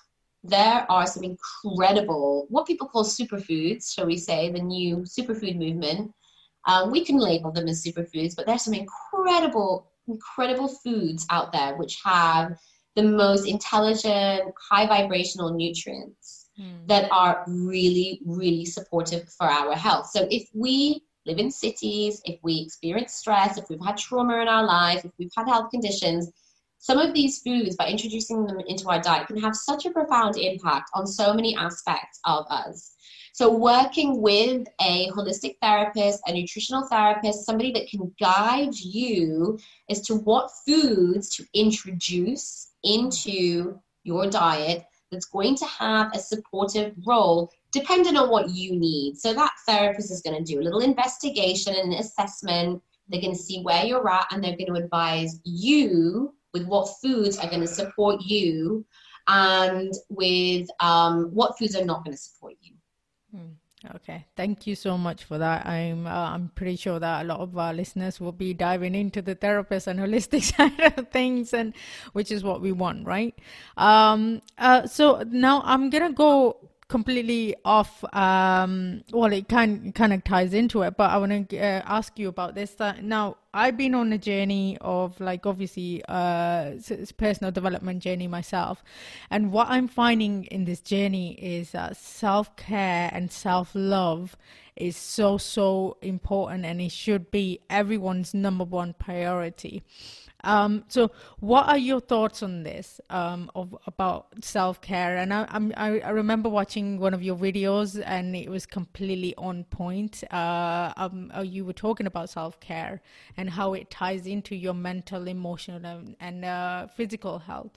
there are some incredible, what people call superfoods, shall we say, the new superfood movement. Uh, we can label them as superfoods, but there's some incredible, incredible foods out there which have the most intelligent, high vibrational nutrients mm. that are really, really supportive for our health. So if we live in cities, if we experience stress, if we've had trauma in our life, if we've had health conditions, some of these foods, by introducing them into our diet, can have such a profound impact on so many aspects of us. So working with a holistic therapist, a nutritional therapist, somebody that can guide you as to what foods to introduce into your diet that's going to have a supportive role depending on what you need. So that therapist is going to do a little investigation and assessment. They're going to see where you're at, and they're going to advise you with what foods are going to support you and with um, what foods are not going to support you. Hmm. Okay, thank you so much for that. I'm uh, I'm pretty sure that a lot of our listeners will be diving into the therapist and holistic side of things, and which is what we want, right? Um, uh, so now I'm gonna go completely off. Um, well, it kind kind of ties into it, but I want to uh, ask you about this. Uh, now, I've been on a journey of, like, obviously, uh, it's a personal development journey myself, and what I'm finding in this journey is that self-care and self-love is so so important, and it should be everyone's number one priority. Um, so what are your thoughts on this, um, of, about self-care? And I, I'm, I, I remember watching one of your videos, and it was completely on point. Uh, um, uh, you were talking about self-care and how it ties into your mental, emotional, and, and uh, physical health.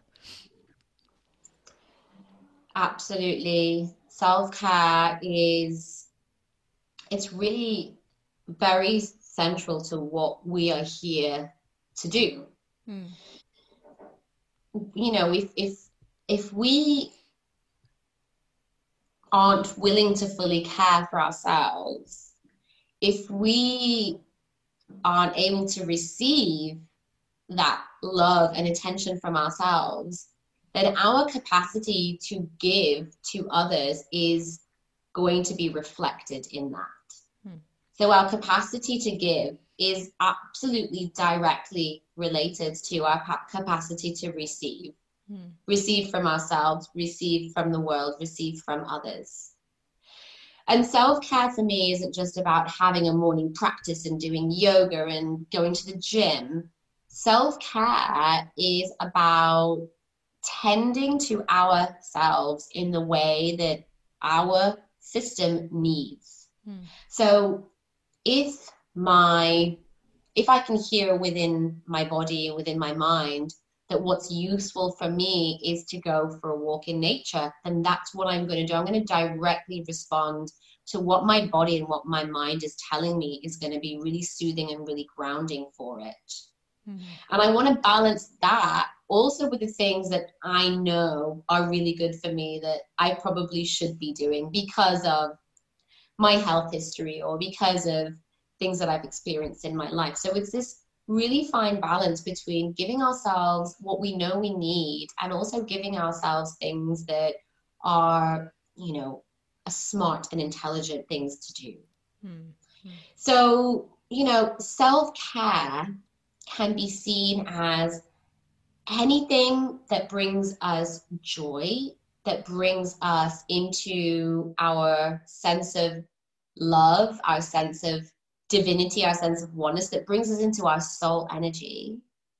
Absolutely. Self-care is, it's really very central to what we are here to do. Hmm. You know, if if if we aren't willing to fully care for ourselves, if we aren't able to receive that love and attention from ourselves, then our capacity to give to others is going to be reflected in that. Hmm. So our capacity to give is absolutely directly related to our capacity to receive. Hmm. Receive from ourselves, receive from the world, receive from others. And self-care for me isn't just about having a morning practice and doing yoga and going to the gym. Self-care is about tending to ourselves in the way that our system needs. Hmm. So if my, if I can hear within my body, within my mind, that what's useful for me is to go for a walk in nature, then that's what I'm going to do. I'm going to directly respond to what my body and what my mind is telling me is going to be really soothing and really grounding for it. Mm-hmm. And I want to balance that also with the things that I know are really good for me that I probably should be doing because of my health history or because of things that I've experienced in my life. So it's this really fine balance between giving ourselves what we know we need and also giving ourselves things that are, you know, a smart and intelligent things to do. Mm-hmm. So, you know, self-care can be seen as anything that brings us joy, that brings us into our sense of love, our sense of divinity, our sense of oneness, that brings us into our soul energy,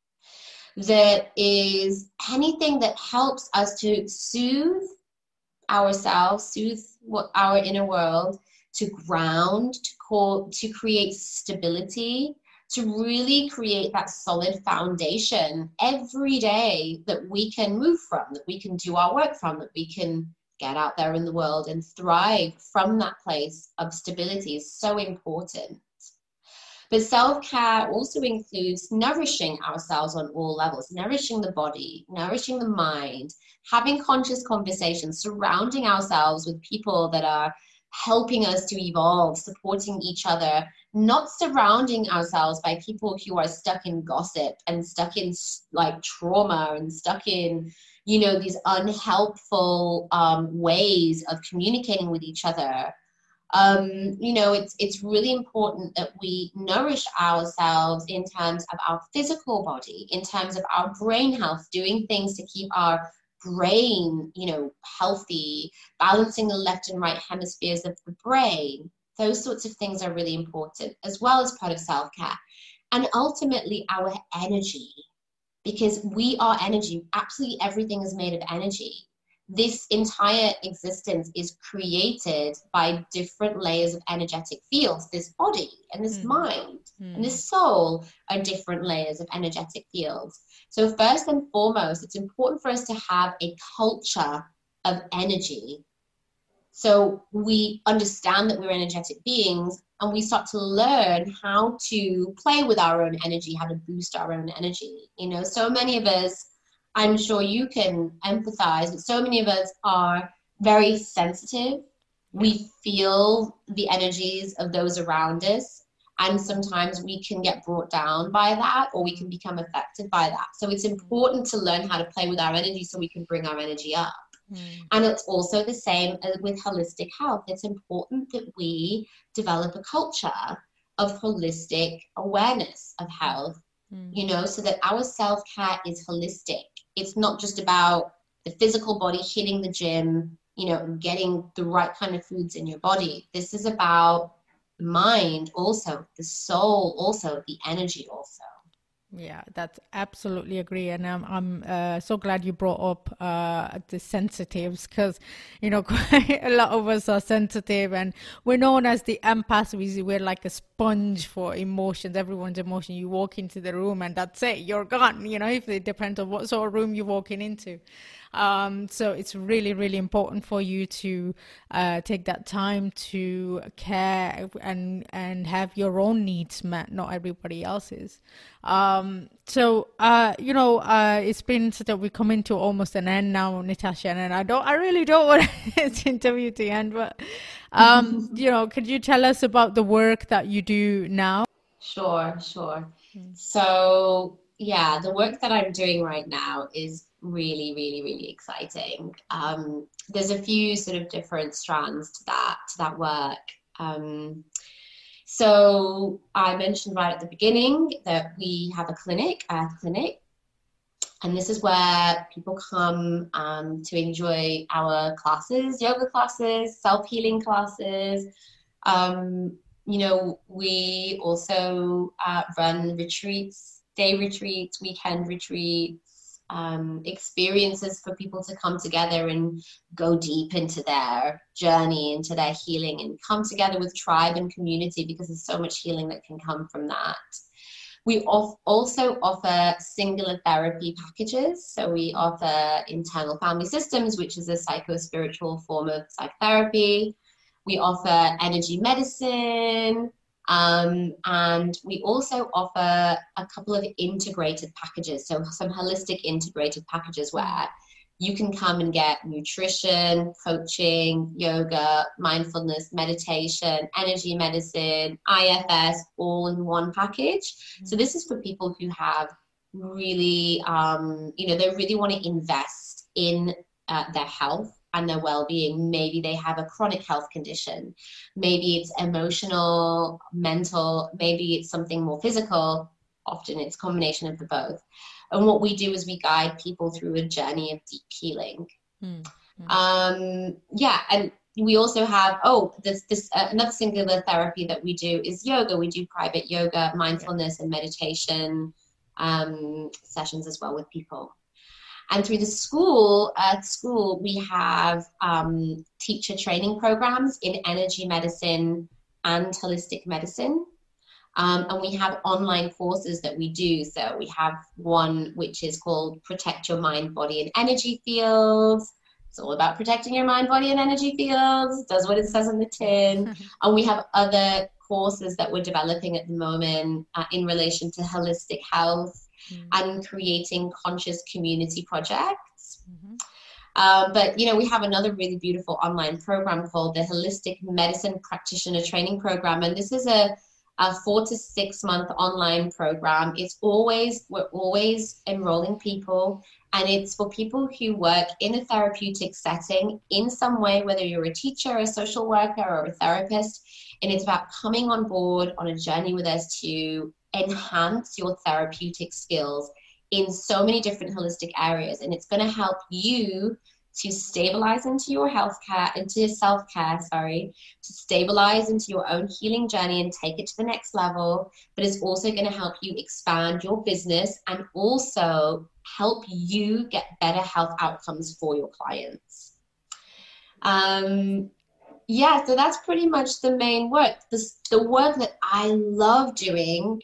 that is anything that helps us to soothe ourselves, soothe what our inner world, to ground, to call, to create stability, to really create that solid foundation every day that we can move from, that we can do our work from, that we can get out there in the world and thrive from that place of stability is so important. But self-care also includes nourishing ourselves on all levels, nourishing the body, nourishing the mind, having conscious conversations, surrounding ourselves with people that are helping us to evolve, supporting each other, not surrounding ourselves by people who are stuck in gossip and stuck in like trauma and stuck in, you know, these unhelpful um, ways of communicating with each other. Um, you know, it's it's really important that we nourish ourselves in terms of our physical body, in terms of our brain health, doing things to keep our brain, you know, healthy, balancing the left and right hemispheres of the brain. Those sorts of things are really important, as well as part of self-care. And ultimately our energy, because we are energy. Absolutely everything is made of energy. This entire existence is created by different layers of energetic fields. This body and this mm. mind mm. and this soul are different layers of energetic fields. So first and foremost, it's important for us to have a culture of energy. So we understand that we're energetic beings, and we start to learn how to play with our own energy, how to boost our own energy. You know, so many of us, I'm sure you can empathize, but so many of us are very sensitive. We feel the energies of those around us, and sometimes we can get brought down by that, or we can become affected by that. So it's important to learn how to play with our energy so we can bring our energy up. Mm. And it's also the same with holistic health. It's important that we develop a culture of holistic awareness of health, mm. you know, so that our self-care is holistic. It's not just about the physical body, hitting the gym, you know, getting the right kind of foods in your body. This is about the mind also, the soul also, the energy also. Yeah, that's absolutely agree. And I'm, I'm uh, so glad you brought up uh, the sensitives, because, you know, quite a lot of us are sensitive, and we're known as the empaths. We, we're like a sponge for emotions, everyone's emotion. You walk into the room and that's it, you're gone, you know, if it depends on what sort of room you're walking into. Um, so it's really, really important for you to uh, take that time to care and and have your own needs met, not everybody else's. Um, so, uh, you know, uh, it's been so that we come into almost an end now, Natasha, and I don't, I really don't want this interview to end, but, um, you know, could you tell us about the work that you do now? Sure, sure. Hmm. So, yeah, the work that I'm doing right now is really, really, really exciting. Um, there's a few sort of different strands to that, to that work. Um, so I mentioned right at the beginning that we have a clinic, a clinic, and this is where people come um, to enjoy our classes, yoga classes, self-healing classes. Um, you know, we also uh, run retreats, day retreats, weekend retreats, um, experiences for people to come together and go deep into their journey, into their healing, and come together with tribe and community, because there's so much healing that can come from that. We off- also offer singular therapy packages. So we offer internal family systems, which is a psycho-spiritual form of psychotherapy. We offer energy medicine, um, and we also offer a couple of integrated packages, so some holistic integrated packages where you can come and get nutrition, coaching, yoga, mindfulness, meditation, energy medicine, I F S, all in one package. Mm-hmm. So this is for people who have really, um, you know, they really want to invest in uh, their health and their well-being. Maybe they have a chronic health condition. Maybe it's emotional, mental, maybe it's something more physical. Often it's a combination of the both. And what we do is we guide people through a journey of deep healing. Mm-hmm. Um, yeah, and we also have, oh, this this uh, another singular therapy that we do is yoga. We do private yoga, mindfulness, and meditation um, sessions as well with people. And through the school, at school, we have um, teacher training programs in energy medicine and holistic medicine. Um, and we have online courses that we do. So we have one which is called Protect Your Mind, Body, and Energy Fields. It's all about protecting your mind, body, and energy fields. It does what it says on the tin. And we have other courses that we're developing at the moment uh, in relation to holistic health. Mm-hmm. And creating conscious community projects. Mm-hmm. Uh, but, you know, we have another really beautiful online program called the Holistic Medicine Practitioner Training Program. And this is a, a four to six month online program. It's always, we're always enrolling people. And it's for people who work in a therapeutic setting in some way, whether you're a teacher, a social worker, or a therapist. And it's about coming on board on a journey with us to enhance your therapeutic skills in so many different holistic areas. And it's going to help you to stabilize into your healthcare, into your self-care, sorry, to stabilize into your own healing journey and take it to the next level. But it's also going to help you expand your business and also help you get better health outcomes for your clients. Um, yeah, so that's pretty much the main work. The, the work that I love doing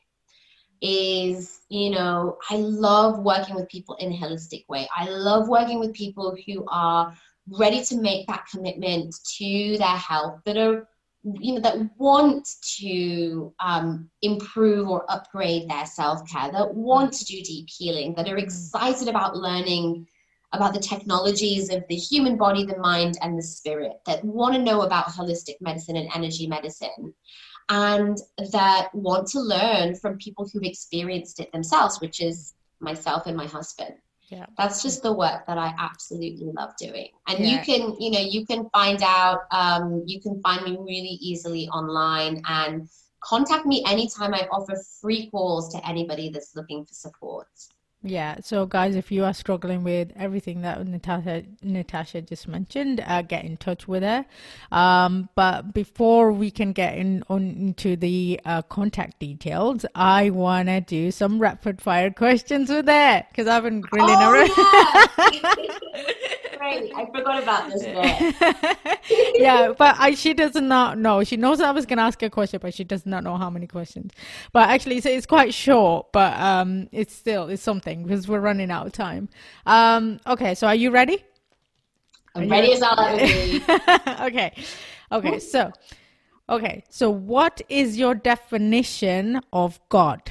is, you know, I love working with people in a holistic way. I love working with people who are ready to make that commitment to their health, that are, you know, that want to um, improve or upgrade their self-care, that want to do deep healing, that are excited about learning about the technologies of the human body, the mind, and the spirit, that want to know about holistic medicine and energy medicine, and that want to learn from people who've experienced it themselves, which is myself and my husband. Yeah. That's just the work that I absolutely love doing. And Yeah. you can, you know, you can find out, um, you can find me really easily online and contact me anytime. I offer free calls to anybody that's looking for support. Yeah. So guys, if you are struggling with everything that Natasha Natasha just mentioned, uh, get in touch with her. Um, but before we can get in on into the uh, contact details, I want to do some rapid fire questions with her because I've been grilling oh, her. Yeah. Great. I forgot about this bit. Yeah, but I, she does not know. She knows I was going to ask her a question, but she does not know how many questions. But actually, it's, it's quite short, but um, it's still it's something because we're running out of time. Um, okay, so are you ready? I'm ready ready as I'll ever be. Okay, okay, so okay, so what is your definition of God?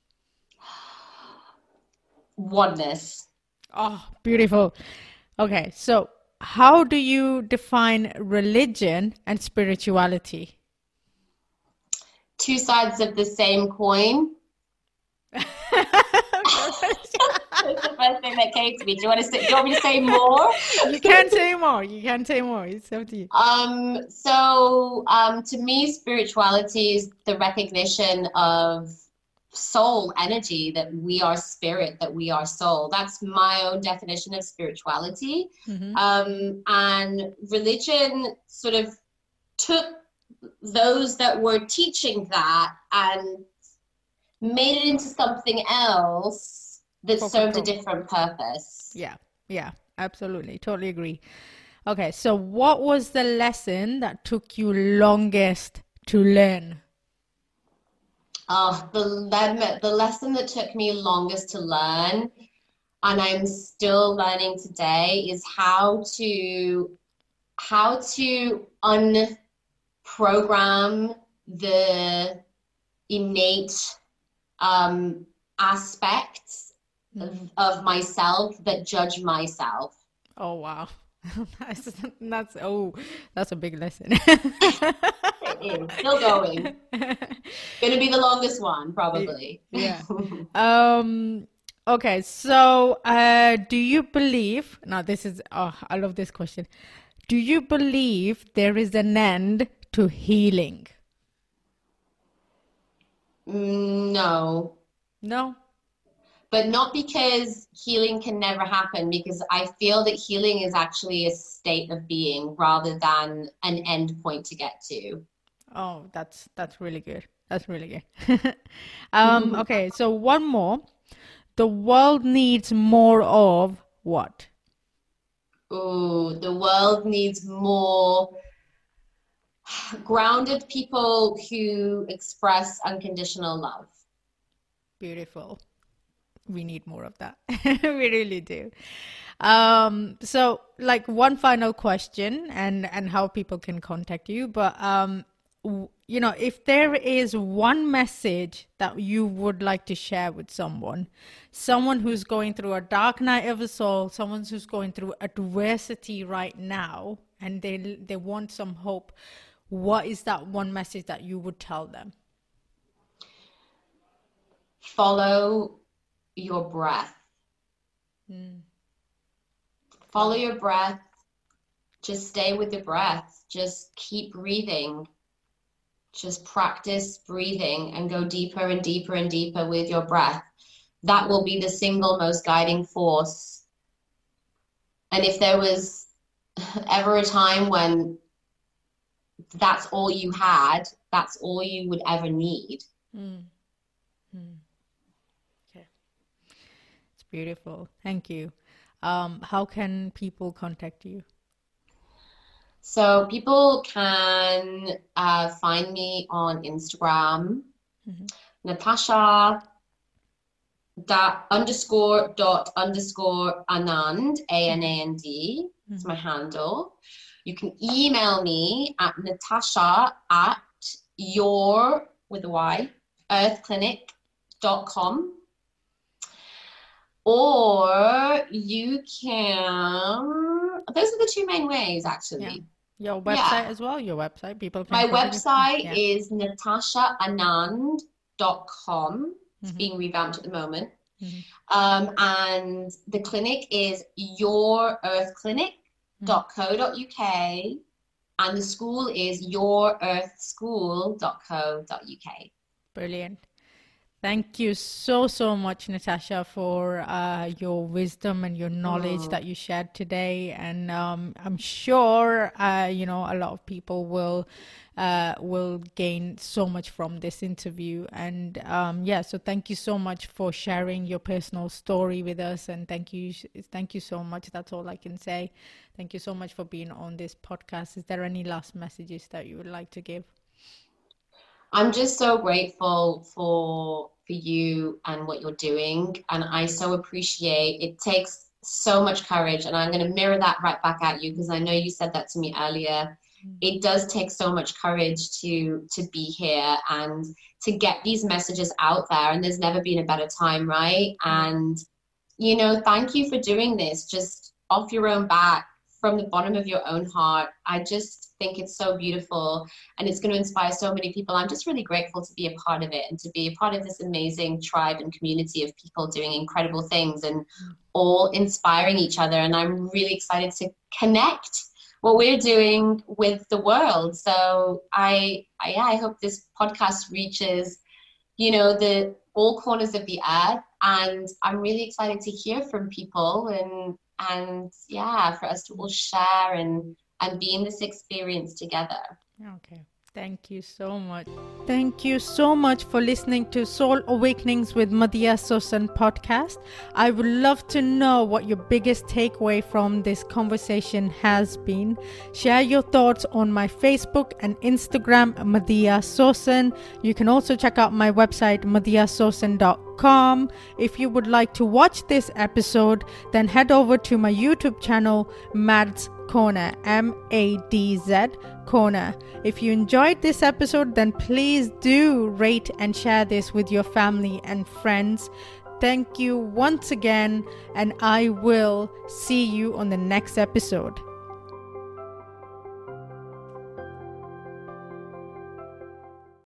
Oneness. Oh, beautiful. Okay, so how do you define religion and spirituality? Two sides of the same coin. That's the first thing that came to me. Do you want to say, do you want me to say more? You can say more. You can say more. It's up to you. Um, so um, to me, spirituality is the recognition of soul energy, that we are spirit, that we are soul. That's my own definition of spirituality. Mm-hmm. Um, and religion sort of took those that were teaching that and made it into something else that for served control. A different purpose. Yeah, yeah, absolutely. Totally agree. Okay, so what was the lesson that took you longest to learn? Oh, the, le- the lesson that took me longest to learn, and I'm still learning today, is how to how to unprogram the innate um, aspects of, of myself that judge myself. Oh, wow. that's, that's, oh, that's a big lesson. It is. Still going. Going to be the longest one, probably. Yeah. um. Okay. So, uh, do you believe? Now, this is. Oh, I love this question. Do you believe there is an end to healing? No. No. But not because healing can never happen, because I feel that healing is actually a state of being rather than an end point to get to. Oh, that's that's really good. That's really good. um, okay, so one more. The world needs more of what? Oh, the world needs more grounded people who express unconditional love. Beautiful. We need more of that. We really do. Um, so like one final question and, and how people can contact you. But, um, w- you know, if there is one message that you would like to share with someone, someone who's going through a dark night of the soul, someone who's going through adversity right now, and they they want some hope, what is that one message that you would tell them? Follow your breath. Mm. Follow your breath. Just stay with the breath. Just keep breathing. Just practice breathing and go deeper and deeper and deeper with your breath. That will be the single most guiding force. And if there was ever a time when that's all you had, that's all you would ever need. Mm. Mm. Beautiful. Thank you. Um, how can people contact you? So people can uh, find me on Instagram, mm-hmm. Natasha dot underscore dot underscore Anand, A N A N D. It's my handle. You can email me at Natasha at your, with a Y, earth clinic dot com. Or you can, those are the two main ways, actually. Yeah. Your website yeah. as well, your website, people can. My website yeah. is natasha anand dot com. It's mm-hmm. being revamped at the moment. Mm-hmm. Um, and the clinic is your earth clinic dot co dot uk. And the school is your earth school dot co dot uk. Brilliant. Thank you so, so much, Natasha, for uh, your wisdom and your knowledge oh. that you shared today. And um, I'm sure, uh, you know, a lot of people will uh, will gain so much from this interview. And um, yeah, so thank you so much for sharing your personal story with us. And thank you. Thank you so much. That's all I can say. Thank you so much for being on this podcast. Is there any last messages that you would like to give? I'm just so grateful for for you and what you're doing, and I so appreciate it. Takes so much courage, and I'm going to mirror that right back at you, because I know you said that to me earlier. It does take so much courage to to be here and to get these messages out there, and there's never been a better time, right? And you know, thank you for doing this just off your own back, from the bottom of your own heart. I just think it's so beautiful, and it's going to inspire so many people. I'm just really grateful to be a part of it, and to be a part of this amazing tribe and community of people doing incredible things and all inspiring each other. And I'm really excited to connect what we're doing with the world. So I, I, yeah, I hope this podcast reaches, you know, the all corners of the earth. And I'm really excited to hear from people, and and yeah, for us to all share and and be in this experience together. Okay. Thank you so much. Thank you so much for listening to Soul Awakenings with Madhya Sosan podcast. I would love to know what your biggest takeaway from this conversation has been. Share your thoughts on my Facebook and Instagram, Madhya Sosan. You can also check out my website, madhya sosan dot com. If you would like to watch this episode, then head over to my YouTube channel, Mads Corner, M A D Z Corner. If you enjoyed this episode, then please do rate and share this with your family and friends. Thank you once again, and I will see you on the next episode.